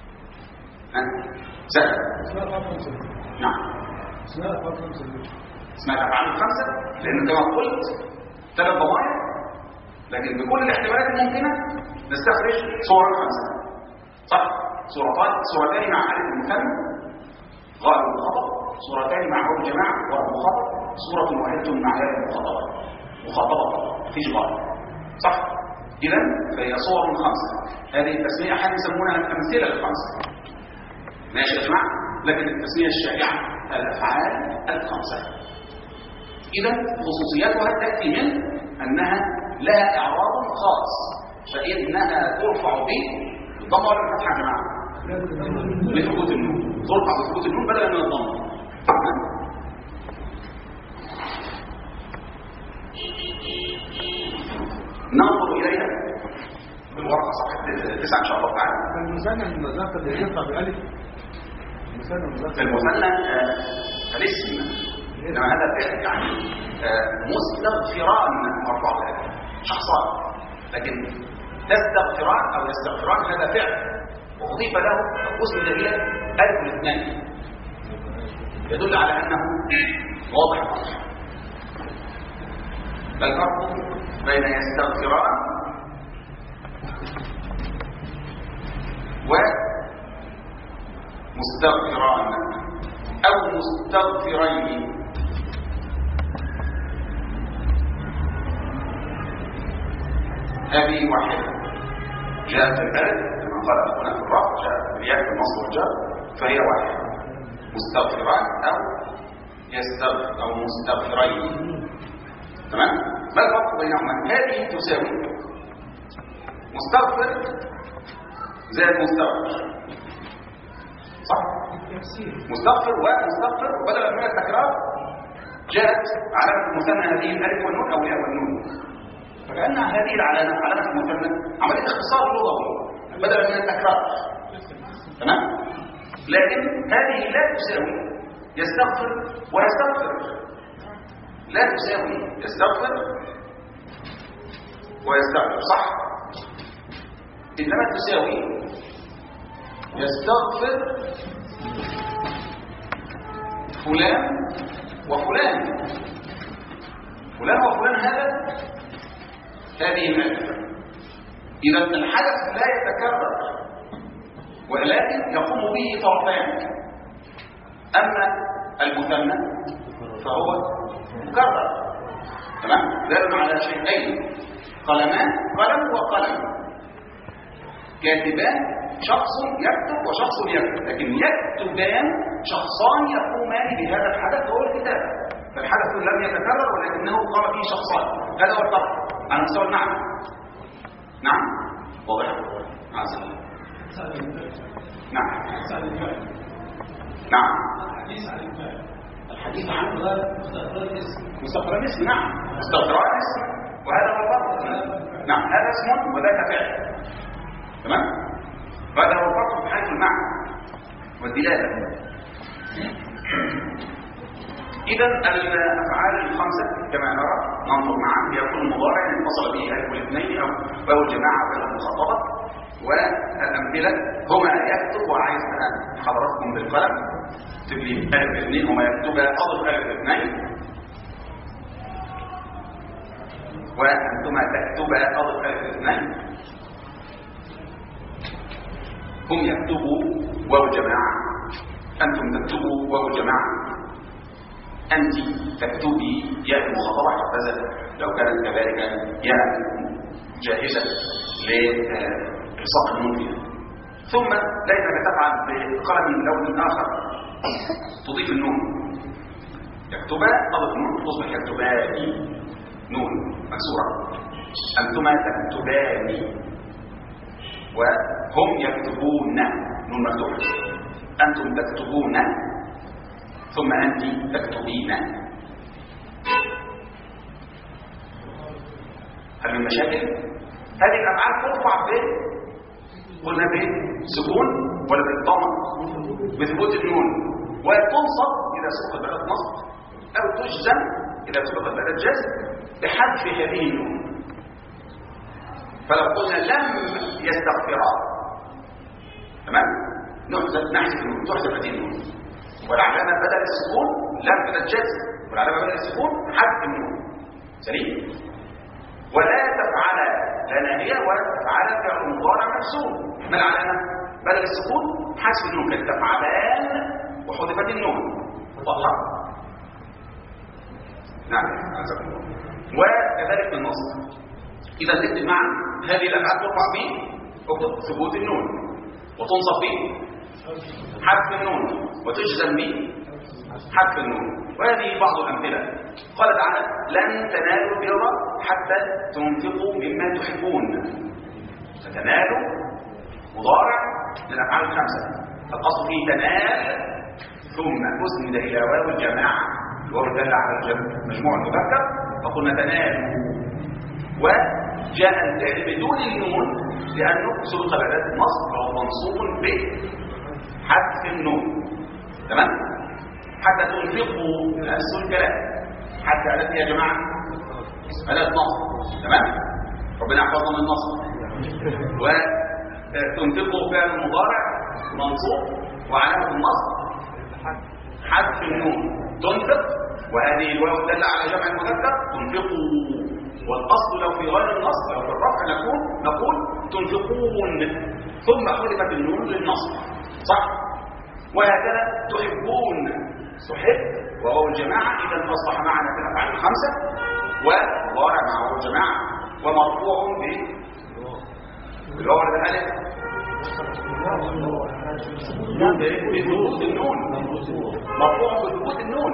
S2: سهل. نعم،
S3: اسمها الأفعال الخمسة.
S2: اسمها الأفعال الخمسة لأن كما قلت ثلاث ضمائر، لكن بكل الاحتمالات الممكنة نستخرج صورة خمسة. صح؟ صورتان صورتان مع ألف المثنى غائب المخاطب، صورتان مع واو الجماعة واو المخاطب، صورة واحدة مع ياء المخاطبة مخاطبة مفيش غير صح؟ إذا فهي صور خمسة. هذه التسمية أحيانا يسمونها الأمثلة الخمسة ماشي يا جماعة، لكن التسمية الشائعة الأفعال الخمسة. إذا خصوصياتها تأتي من أنها لها إعراب خاص، فإنها ترفع به الضمة ولا الفتحة يا جماعة؟ بثبوت النون، ترفع بثبوت النون بدلا من الضمة. ننظر إليها بالورقة صفحة تسعة إن شاء الله تعالى.
S3: المثنى المذكر اللي يرفع بألف المثنى المذكر
S2: المثنى الاسم إنما هذا فعل يعني مستغفران مرفوع بألف شخصان، لكن تستغفران أو يستغفران هذا فعل وأضيف له أسند إلى ألف الاثنين يدل على أنه واضح واضح. الفرق بين يستغفران ومستغفران أو مستغفرين. هذه واحدة جاءت الألف كما قال هنا في الرفع، جاءت الياء في النصب والجر، فهي واحدة مستغفران أو يستغفر أو مستغفرين. تمام؟ ما الفرق بينهما؟ هذه تساوي مستغفر زائد مستغفر صح؟ مستغفر ومستغفر وبدلا من التكرار جاءت علامة المثنى هذه الألف والنون أو الياء والنون، فكأن هذه العلامة علامة المثنى عملية اختصار لغوي بدلا من التكرار. تمام؟ لكن هذه لا تساوي يستغفر ويستغفر، لا تساوي يستغفر ويستغفر صح؟ إنما تساوي يستغفر فلان وفلان. فلان وفلان هذا هذه الألف. إذا الحدث لا يتكرر ولكن يقوم به طرفان، أما المثنى فهو مكرر. تمام؟ دل على شيئين، قلمان قلم وقلم، كاتبان شخص يكتب وشخص يكتب، لكن يكتبان شخصان يقومان بهذا الحدث وهو الكتابة، فالحدث لم يتكرر ولكنه قام فيه شخصان. هذا هو الفرق على مستوى المعنى. نعم واضح. عسل. نعم نعم الحديث عن مستغفران اسم. نعم مستغفران اسم، وهذا هو الفرق. نعم هذا اسم وذاك فعل. تمام؟ وهذا هو الفرق في حيث المعنى والدلاله. إذا الأفعال الخمسة كما نرى ننظر معا هي كل مضارع اتصل به ألف الاثنين أو واو الجماعة بين المخاطبة، والأمثلة هما يكتب، وعايز حضراتكم بالقلم تكتب لي ألف الاثنين، هما يكتب أضف ألف الاثنين، وأنتما تكتب أضف ألف الاثنين، هم يكتبوا واو الجماعة، أنتم تكتبوا واو الجماعة، أنت تكتبي ياء المخاطبة حفظة لو كانت كذلك ياء جاهزة لإلصاق النون فيها. ثم ليتك تفعل بقلم لون آخر تضيف النون، يكتبا أضف نون تصبح يكتبان نون مكسورة، أنتما تكتبان، وهم يكتبون نون مفتوحة، أنتم تكتبون ثم أنت تكتبين. هل من مشاكل؟ هذه الأفعال ترفع ب قلنا بسكون ولا بالضمة؟ بثبوت النون، وتنصب إذا سقط بدأت نصب، أو تجزم إذا سقط بدأت جزم بحذف هذه النون. فلو قلنا لم يستغفرا تمام؟ نحذف نحذف النون، تحذف هذه النون، والعلامة بدل السكون لم بدل الجزم، والعلامة بدل السكون حذف النون. سليم؟ ولا تفعل لنا هي ولا تفعل فعل مضارع مجزوم، ما العلامة؟ بدل السكون حذف النون، كانت تفعلان وحذفت النون. واضحة؟ نعم عزكم الله. وكذلك النصب إذا تكتب معا هذه الأفعال ترفع به اكتب ثبوت النون وتنصب به حذف النون وتجزم به حذف النون. وهذه بعض الأمثلة. قال تعالى لن تنالوا البر حتى تنفقوا مما تحبون. فتنالوا مضارع للأفعال الخمسة. الأصل فيه تنال ثم أسند إلى واو الجماعة الواو دل على الجمع مجموع المذكر فقلنا تنال. وجاء الفعل بدون النون لأنه سبق بأداة النصب وهو منصوب بحذف النون. تمام؟ حتى تنفقوا نفس الكلام. حتى أداة يا جماعة أداة نصب. تمام؟ ربنا يحفظنا من النصب. وتنفقوا فعل مضارع منصوب وعلامة النصب حذف النون تنفق وهذه الواو دل على جمع المذكر تنفقوا. والأصل لو في غير النصب لو في الرفع نكون نقول تنفقون ثم حذفت النون للنصب صح. وهكذا تحبون تحب وواو الجماعة إذا أصبح معنا في الأفعال الخمسة ومضارع مع واو الجماعة ومرفوع بالواو الألف بثبوت النون مرفوع بثبوت النون.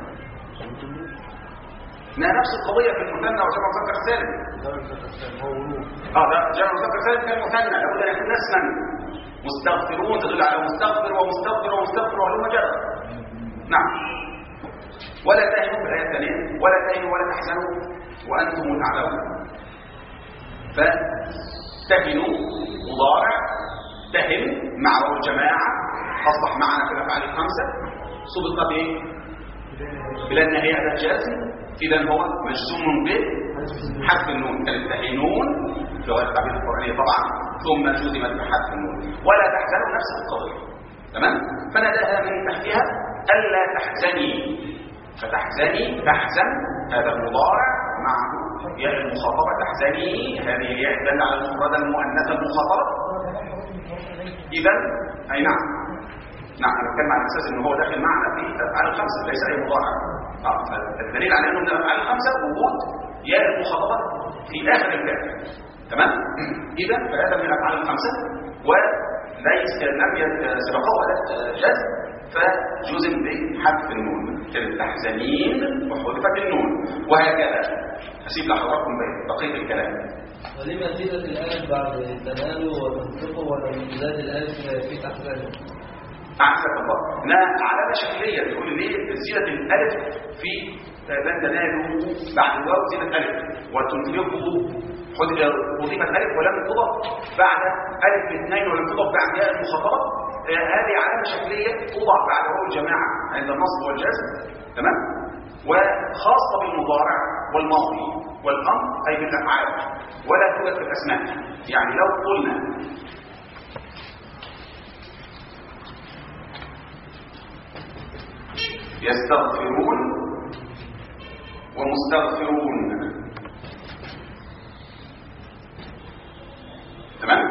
S2: ما نفس القضية في المثنى وجمع مذكر سالم. اه ده جمع مذكر سالم كان مثنى لابد ان يكون اسما. مستغفرون تدل على مستغفر ومستغفر ومستغفر وهلم جرا. نعم. ولا تهنوا في الآية الثانية ولا تهنوا ولا تحزنوا وأنتم الأعلون. فتهنوا مضارع تهن مع واو الجماعة أصبح معنا في الأفعال الخمسة سبق به بلا النهاية أداة جازم إذا هو مجزوم به حذف النون تهنون في غير التعبير القرآني طبعا ثم جزمت بحذف النون. ولا تحزنوا نفس القضية. تمام؟ فنداها من تحتها ألا تحزني فتحزني تحزن هذا المضارع مع ياء المخاطبة تحزني هذه الياء دل على المفردة المؤنثة المخاطبة. إذا أي نعم نعم أنا بتكلم على أساس إن هو داخل معنا في الأفعال الخمسة ليس أي مضارع. آه فالدليل على إنه من الأفعال الخمسة وجود ياء المخاطبة في آخر الكلام. تمام؟ إذا فهذا من الأفعال الخمسة وليس لم يسبقه أداة جزم فجزم بحذف النون تحزنين وحذفت النون. وهكذا أسيب لحضراتكم بقية الكلام.
S6: ولما زيدت الآية بعد تنالوا وتنفقوا ولم تزاد الآية في تحزنوا؟
S2: أحسن الله. هنا علامة شكلية تقول ليه زيادة الألف في لن تنالوا بعد الواو زيادة ألف وتنفقوا أضيفت ألف ولم تضف بعد ألف اثنين ولم تضف بعد ياء المخاطبة. هذه علامة شكلية توضع بعد واو الجماعة عند النصب والجزم. تمام؟ وخاصة بالمضارع والماضي والأمر أي بالأفعال ولا توجد في الأسماء. يعني لو قلنا يستغفرون ومستغفرون تمام؟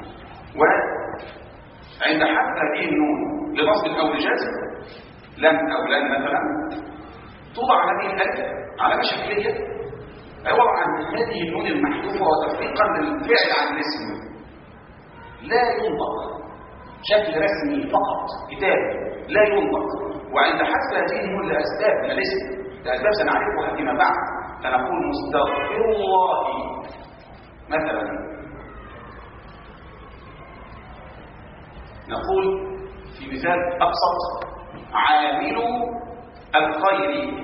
S2: وعند حذف هذه النون لنصب أو لجزم لم أو لن مثلا توضع هذه الألف علامة شكلية عبارة عن هذه النون المحذوفة وتفريقا للفعل عن الاسم لا ينطق شكل رسمي فقط كتاب لا ينطق. وعند حذف هذه النون لأسباب من الاسم لأسباب سنعرفها فيما بعد فنقول مستغفر الله مثلا. نقول في مثال أبسط عاملوا الخير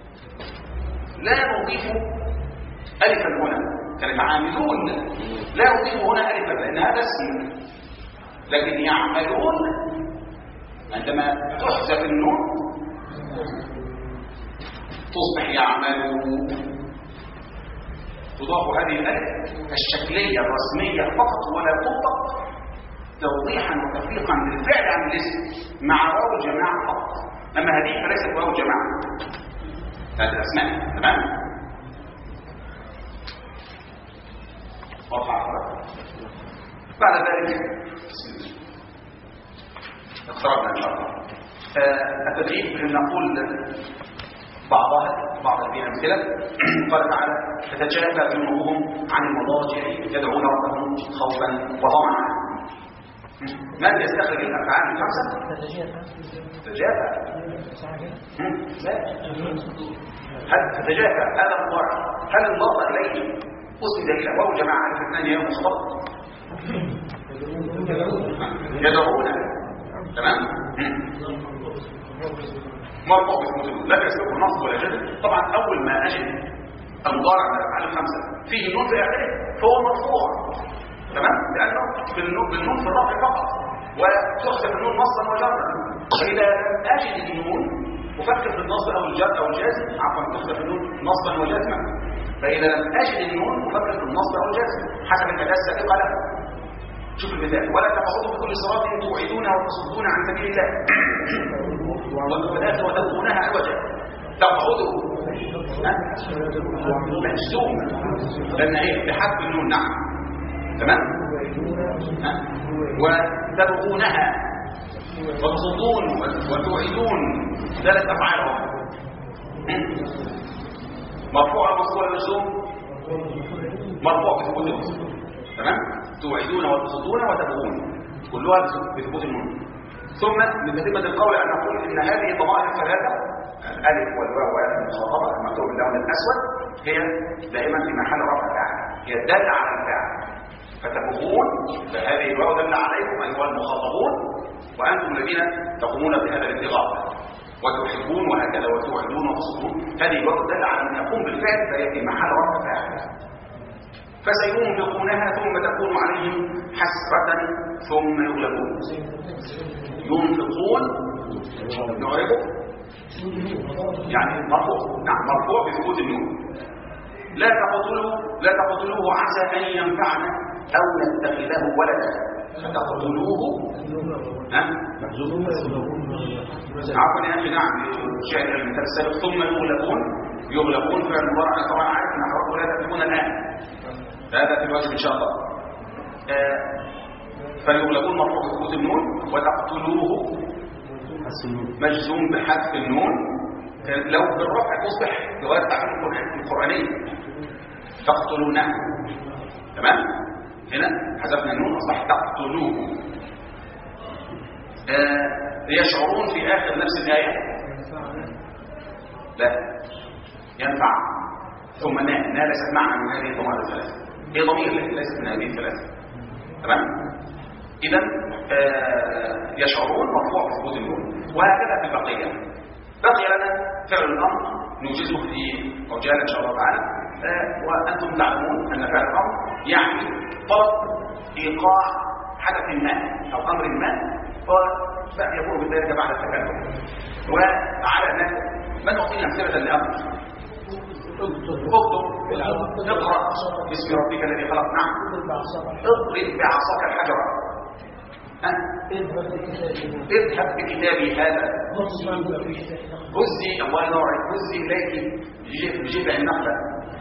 S2: لا نضيف ألفا هنا كانت عاملون لا نضيف هنا ألفا لأن هذا اسم. لكن يعملون عندما تحذف النون تصبح يعملون تضاف هذه الألف الشكلية الرسمية فقط ولا تنطق توضيحا وتفريقا للفعل عن الاسم مع واو الجماعة فقط. أما هذه فليست واو الجماعة هذه الأسماء. تمام؟ واضحة بعد ذلك اقتربنا إن شاء الله. التدريب نقول بعضها بعض هذه الأمثلة قال تعالى تتجافى جنوبهم عن المضاجع يدعون ربهم خوفا وطمعا. من يستخرج الأفعال الخمسة؟ تتجافى. لا. هل تتجافى هذا المضارع هل انضاف إليه أسند إلى واو جماعة في الثانية يوم مخبط يدعون تمام؟ مرفوع بثبوت النون لا يسبقه النصب ولا جزم. طبعا اول ما اجد المضارع من الافعال الخمسه فيه نون في اخره فهو مرفوع تمام لانه بالنون في الرفع فقط وتحذف النون نصا وجرا. فاذا اجد النون افكر في النصب او الجر او الجازم عفوا تحذف النون نصبا وجزما. فاذا لم اجد النون افكر في النصب او الجزم حسب الاداه السابقه له. شوف المثال ولا تقعدوا بكل صراط توعدون وتصدون عن سبيل الله والآخر وتبغونها عوجا تقعدوا مجزوم لأن هي بحذف النون نعم تمام وتبغونها وتصدون وتوعدون ثلاث أفعالهم مرفوع المصدر المجزوم مرفوع بثبوت النون تمام توعدون وتصدون وتبغون كلها بثبوت النون. ثم من تتمة القول أن نقول إن هذه الضمائر الثلاثة الألف والواو والمخاطبة المكتوب باللون الأسود هي دائما في محل رفع فاعل هي دالة على الفاعل. فتبغون فهذه الواو دل عليكم أيها المخاطبون وأنتم الذين تقومون بهذا الابتغاء وتحبون وهكذا وتوعدون وتصدون هذه الواو دل على أن يقوم بالفعل فهي في محل رفع فاعل. فسينفقونها ثم تكون عليهم حسرة ثم يغلبون. ينفقون نعرفه يعني مرفوع نعم مرفوع بثبوت النون. لا تقتلوه لا تقتلوه عسى ان ينفعنا او نتخذه ولدا فتقتلوه ها عفوا يا اخي نعم شعر المثال السابق ثم يغلبون يغلبون فعل المضارع طبعا عارف ان حرفه لا تكتبون الان هذا في الواجب ان شاء الله. آه فيغلبون مرفوع بثبوت النون وتقتلوه مجزوم بحذف النون لو بالرفع تصبح لغايه التعبير القراني تقتلونه تمام هنا حذفنا النون اصبح تقتلوه. آه يشعرون في اخر نفس الايه لا ينفع ثم نال نال ليست معنى من هذه الضمائر الثلاثه هي ضمير ليست من هذه الثلاثه تمام. إذا آه يشعرون مرفوع بثبوت النون وهكذا في البقية. بقي لنا فعل الأمر نوجزه في عجالة إن شاء الله تعالى. آه وأنتم تعلمون أن فعل الأمر يعني طلب إيقاع حدث ما أو أمر ما فيكون بذلك بعد التكلم. وعلى الناس من أعطينا أمثلة لأمر اكتب اقرأ باسم ربك الذي خلق نعم اضرب بعصاك الحجر اذهب بكتابي هذا هزي الله ينور هزي اليك بجذع النخله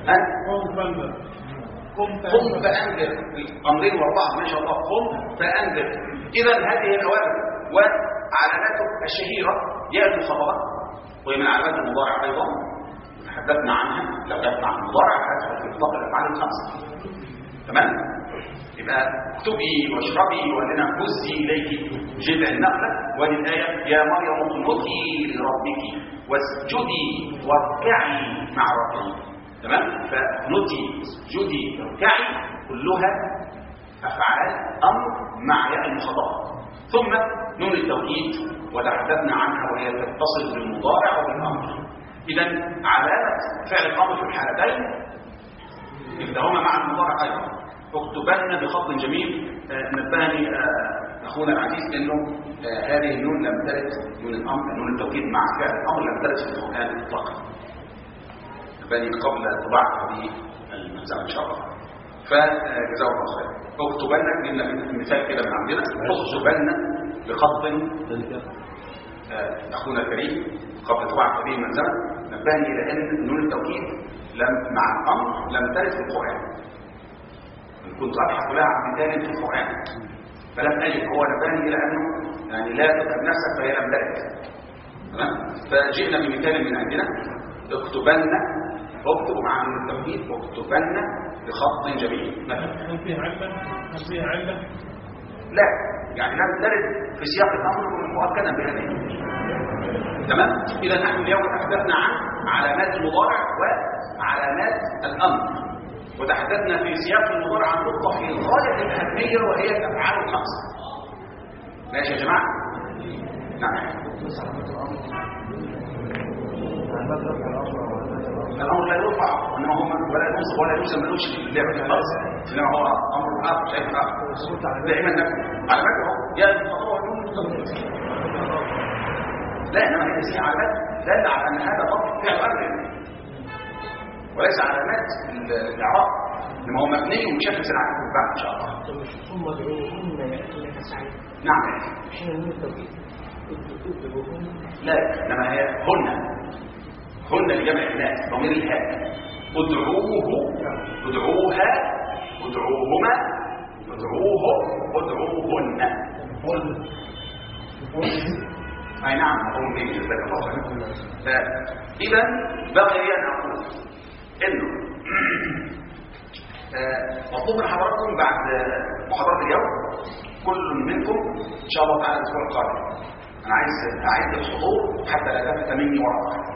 S2: قم فانذر امرين واربعه ما شاء الله قم فانذر. اذا هذه الاوامر وعلاماته الشهيره ياتي الخطابات وهي من علامات المضارع ايضا تحدثنا عنها لو جبنا عن المضارع هتدخل في نطاق الافعال الخمسه تمام. يبقى اكتبي واشربي ولنا هزي اليك جذع النخله وهذه الايه يا مريم اقنتي لربك واسجدي واركعي مع الراكعين تمام. فاقنتي اسجدي اركعي كلها افعال امر مع ياء المخاطبه. ثم نون التوكيد وتحدثنا عنها وهي تتصل بالمضارع وبالامر. اذا علامه فعل الامر في الحالتين اكتبهما مع المضارع ايضا. اكتبن بخط جميل. آه نبهني آه اخونا العزيز انه آه هذه النون لم ترد نون الامر نون التوكيد مع فعل الامر لم ترد في القران اطلاقا. نبهني قبل طباعه هذه المنزله ان شاء الله. فجزاه الله خير. اكتبن جبنا مثال كده من عندنا اكتبن بخط آه اخونا الكريم قبل طباعه هذه المنزله. نبهني الى ان نون التوكيد لم مع الامر لم ترد في القران. كنت أبحث لها عن مثال في القرآن فلم أجد. هو نباني إلى أنه يعني لا تتعب نفسك فهي لم تأتي تمام. فجئنا بمثال من عندنا اكتبن، اكتبوا مع من التوكيد، اكتبن بخط جميل مثلا.
S7: هل فيها علة؟ هل فيها علة؟
S2: لا، يعني لم ترد في سياق الامر مؤكدا بهذه. تمام؟ اذا نحن اليوم تحدثنا عن علامات المضارع وعلامات الامر، وتحدثنا في سياق المضارع عن نقطه في غايه الاهميه وهي الافعال الخمسه. ماشي يا جماعه؟ نعم. الامر لا يرفع انما هو ولا ينصب ولا يلزم، ملوش لعبه الخاص، انما هو امر اخر شيء اخر دائما نفسه على فكره يا المتطوع لا، انما هي اسمها علامات داله على ان هذا ضبط فعل امر وليس علامات الاعراب، انما هو مبني بشكل سريع بعد ان شاء الله.
S1: ثم ادعوهن ياتينك سعيا.
S2: نعم.
S1: حين من التوكيد
S2: لا، انما هي هن هن لجمع الناس ضمير الهاء. ادعوه، ادعوها، ادعوهما، ادعوه، ادعوهن. اي نعم، اقول به جزاك الله خيرا. اذا بقي لي ان اقول انه مطلوب من حضراتكم بعد محاضره اليوم كل منكم ان شاء الله تعالى الاسبوع القادم، انا عايز اعد الحضور حتى لا تفت مني ورقه.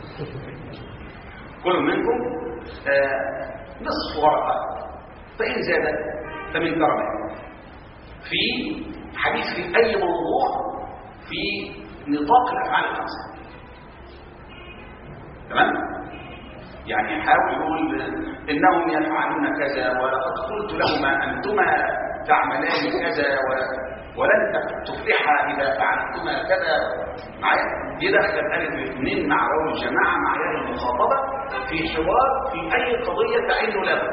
S2: كل منكم آه نصف ورقه، فان زاد فمن كرمه، في حديث في اي موضوع في نطاق الافعال الخمسه. تمام؟ يعني يحاول يقول انهم يفعلون كذا ولقد قلت لهما انتما تعملان كذا ولن تفلحا اذا فعلتما كذا. معايا؟ يدخل الف الاثنين مع واو الجماعه مع ياء المخاطبه في حوار في اي قضيه تعين له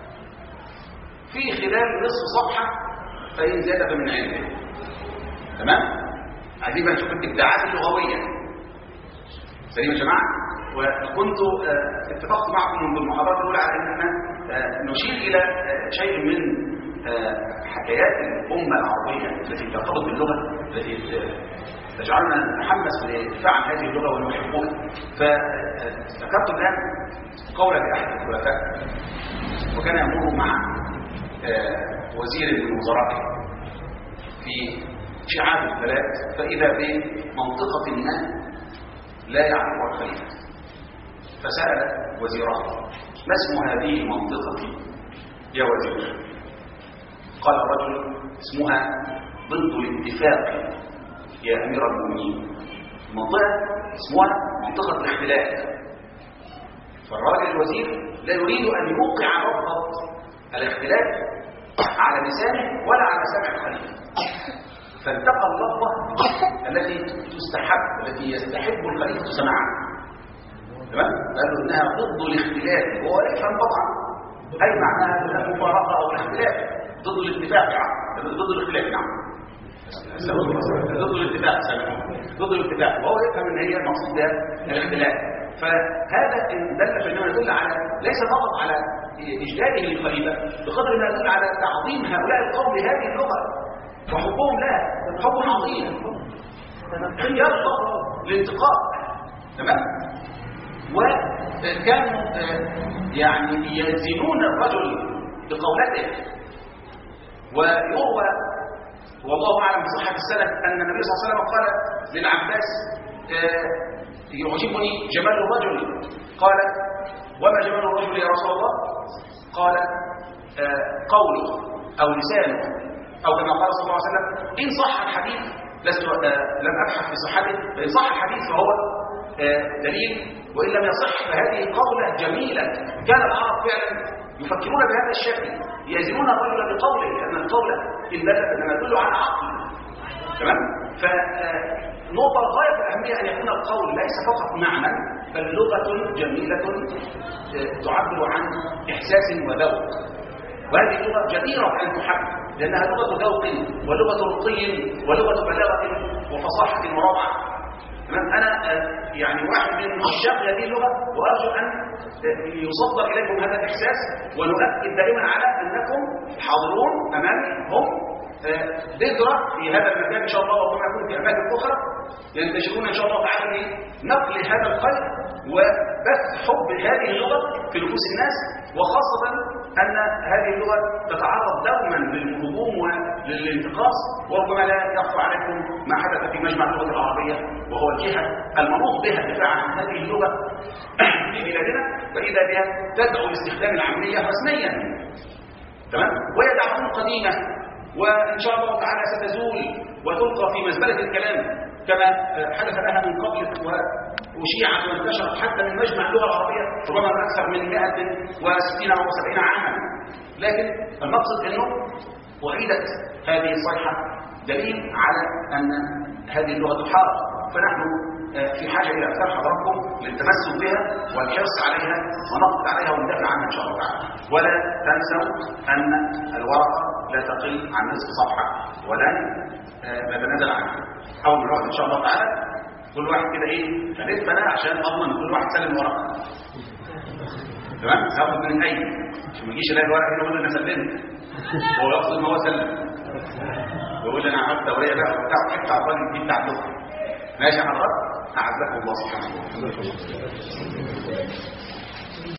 S2: في خلال نصف صفحه، فان زاد فمن عنده. تمام؟ عايزين بقى نشوف الابداعات اللغويه. سليم يا جماعه؟ وكنت اتفقت معكم منذ المحاضرات الاولى على اننا نشير الى شيء من حكايات الامه العربيه التي ترتبط باللغه، التي تجعلنا نتحمس لدفاع عن هذه اللغه ونحبها. فذكرت الان قولا لاحد الخلفاء وكان يمر مع وزير من وزرائه في شعاب البلاد، فاذا بمنطقه ما لا يعرفها الخليفه، فسأل وزيره: ما اسم هذه المنطقة يا وزير؟ قال الرجل: اسمها ضد الاتفاق يا أمير المؤمنين. المنطقة اسمها منطقة الاختلاف. فالراجل الوزير لا يريد أن يوقع لفظ الاختلاف على لسانه ولا على سمع الخليفة، فانتقى اللفظة التي تستحب التي يستحب الخليفة سماعها. تمام؟ قالوا انها ضد الاختلاف، وهو يفهم طبعا اي معناها المفارقه او الاختلاف، ضد الاتفاق يعني ضد الاختلاف. نعم، ضد الاتفاق ضد الاتفاق، وهو يفهم ان هي المقصود بها الاختلاف. فهذا دل فانه يدل على ليس فقط على اجلاله للخليفه بقدر ما يدل على تعظيم هؤلاء القوم لهذه اللغه وحبهم لها حب عظيم يرضى الانتقاء. تمام؟ وكانوا يعني يزنون الرجل بقولته. ويروى والله اعلم بصحه السند ان النبي صلى الله عليه وسلم قال للعباس: يعجبني جمال الرجل. قال: وما جمال الرجل يا رسول الله؟ قال: قوله او لسانه، او كما قال صلى الله عليه وسلم: ان صح الحديث لست لم ابحث في صحته، فان صح الحديث فهو دليل، وإن لم يصح فهذه قولة جميلة. كان العرب فعلا يفكرون بهذا الشكل، يزنون الرجل بقوله، لأن القولة إن دلت إنما تدل على عقل. تمام؟ فنقطة غاية الأهمية أن يكون القول ليس فقط معنى، بل لغة جميلة تعبر عن إحساس وذوق. وهذه اللغة جديرة أن تحب، لأنها لغة ذوق ولغة رقي ولغة بلاغة وفصاحة وروعة. أنا يعني واحد من عشاق هذه اللغة، وأرجو أن يصدر إليكم هذا الإحساس، ونؤكد دائما على أنكم حاضرون أمامي هم بذرة في هذا المكان إن شاء الله، وربما يكون في أماكن أخرى ينتشرون ان شاء الله تعالى نقل هذا الخير وبث حب هذه اللغه في نفوس الناس، وخاصه ان هذه اللغه تتعرض دوما للهجوم وللانتقاص. وربما لا يخفى عليكم ما حدث في مجمع اللغه العربيه، وهو الجهه المنوط بها الدفاع عن هذه اللغه في بلادنا، واذا بها تدعو لاستخدام العاميه رسميا. تمام؟ وهي دعوه قديمه، وان شاء الله تعالى ستزول وتلقى في مزبله الكلام كما حدث لها من قبل وشيعت وانتشرت حتى من مجمع اللغه العربيه ربما من اكثر من مئة وستين او سبعين عاما. لكن المقصد انه اعيدت هذه الصيحه دليل على ان هذه اللغه تحارب، فنحن في حاجه الى اكثر حضراتكم للتمسك بها والحرص عليها ونقض عليها وندافع عنها ان شاء الله تعالى. ولا تنسوا ان الورقه لا تقل عن نصف صفحه ولن نتنازل عنها. اول ما نقعد ان شاء الله تعالى كل واحد كده ايه هلف انا عشان اضمن كل واحد سلم ورقه. تمام؟ هاخد من اي عشان ما يجيش الاقي الورقه هنا يقول لي انا سلمت هو يقصد ان هو سلم ويقول لي انا عملت توريه بقى وبتاع وحتى على الراجل دي بتاع اللغه. ماشي يا حضرتك؟ اعزكم الله سبحانه وتعالى.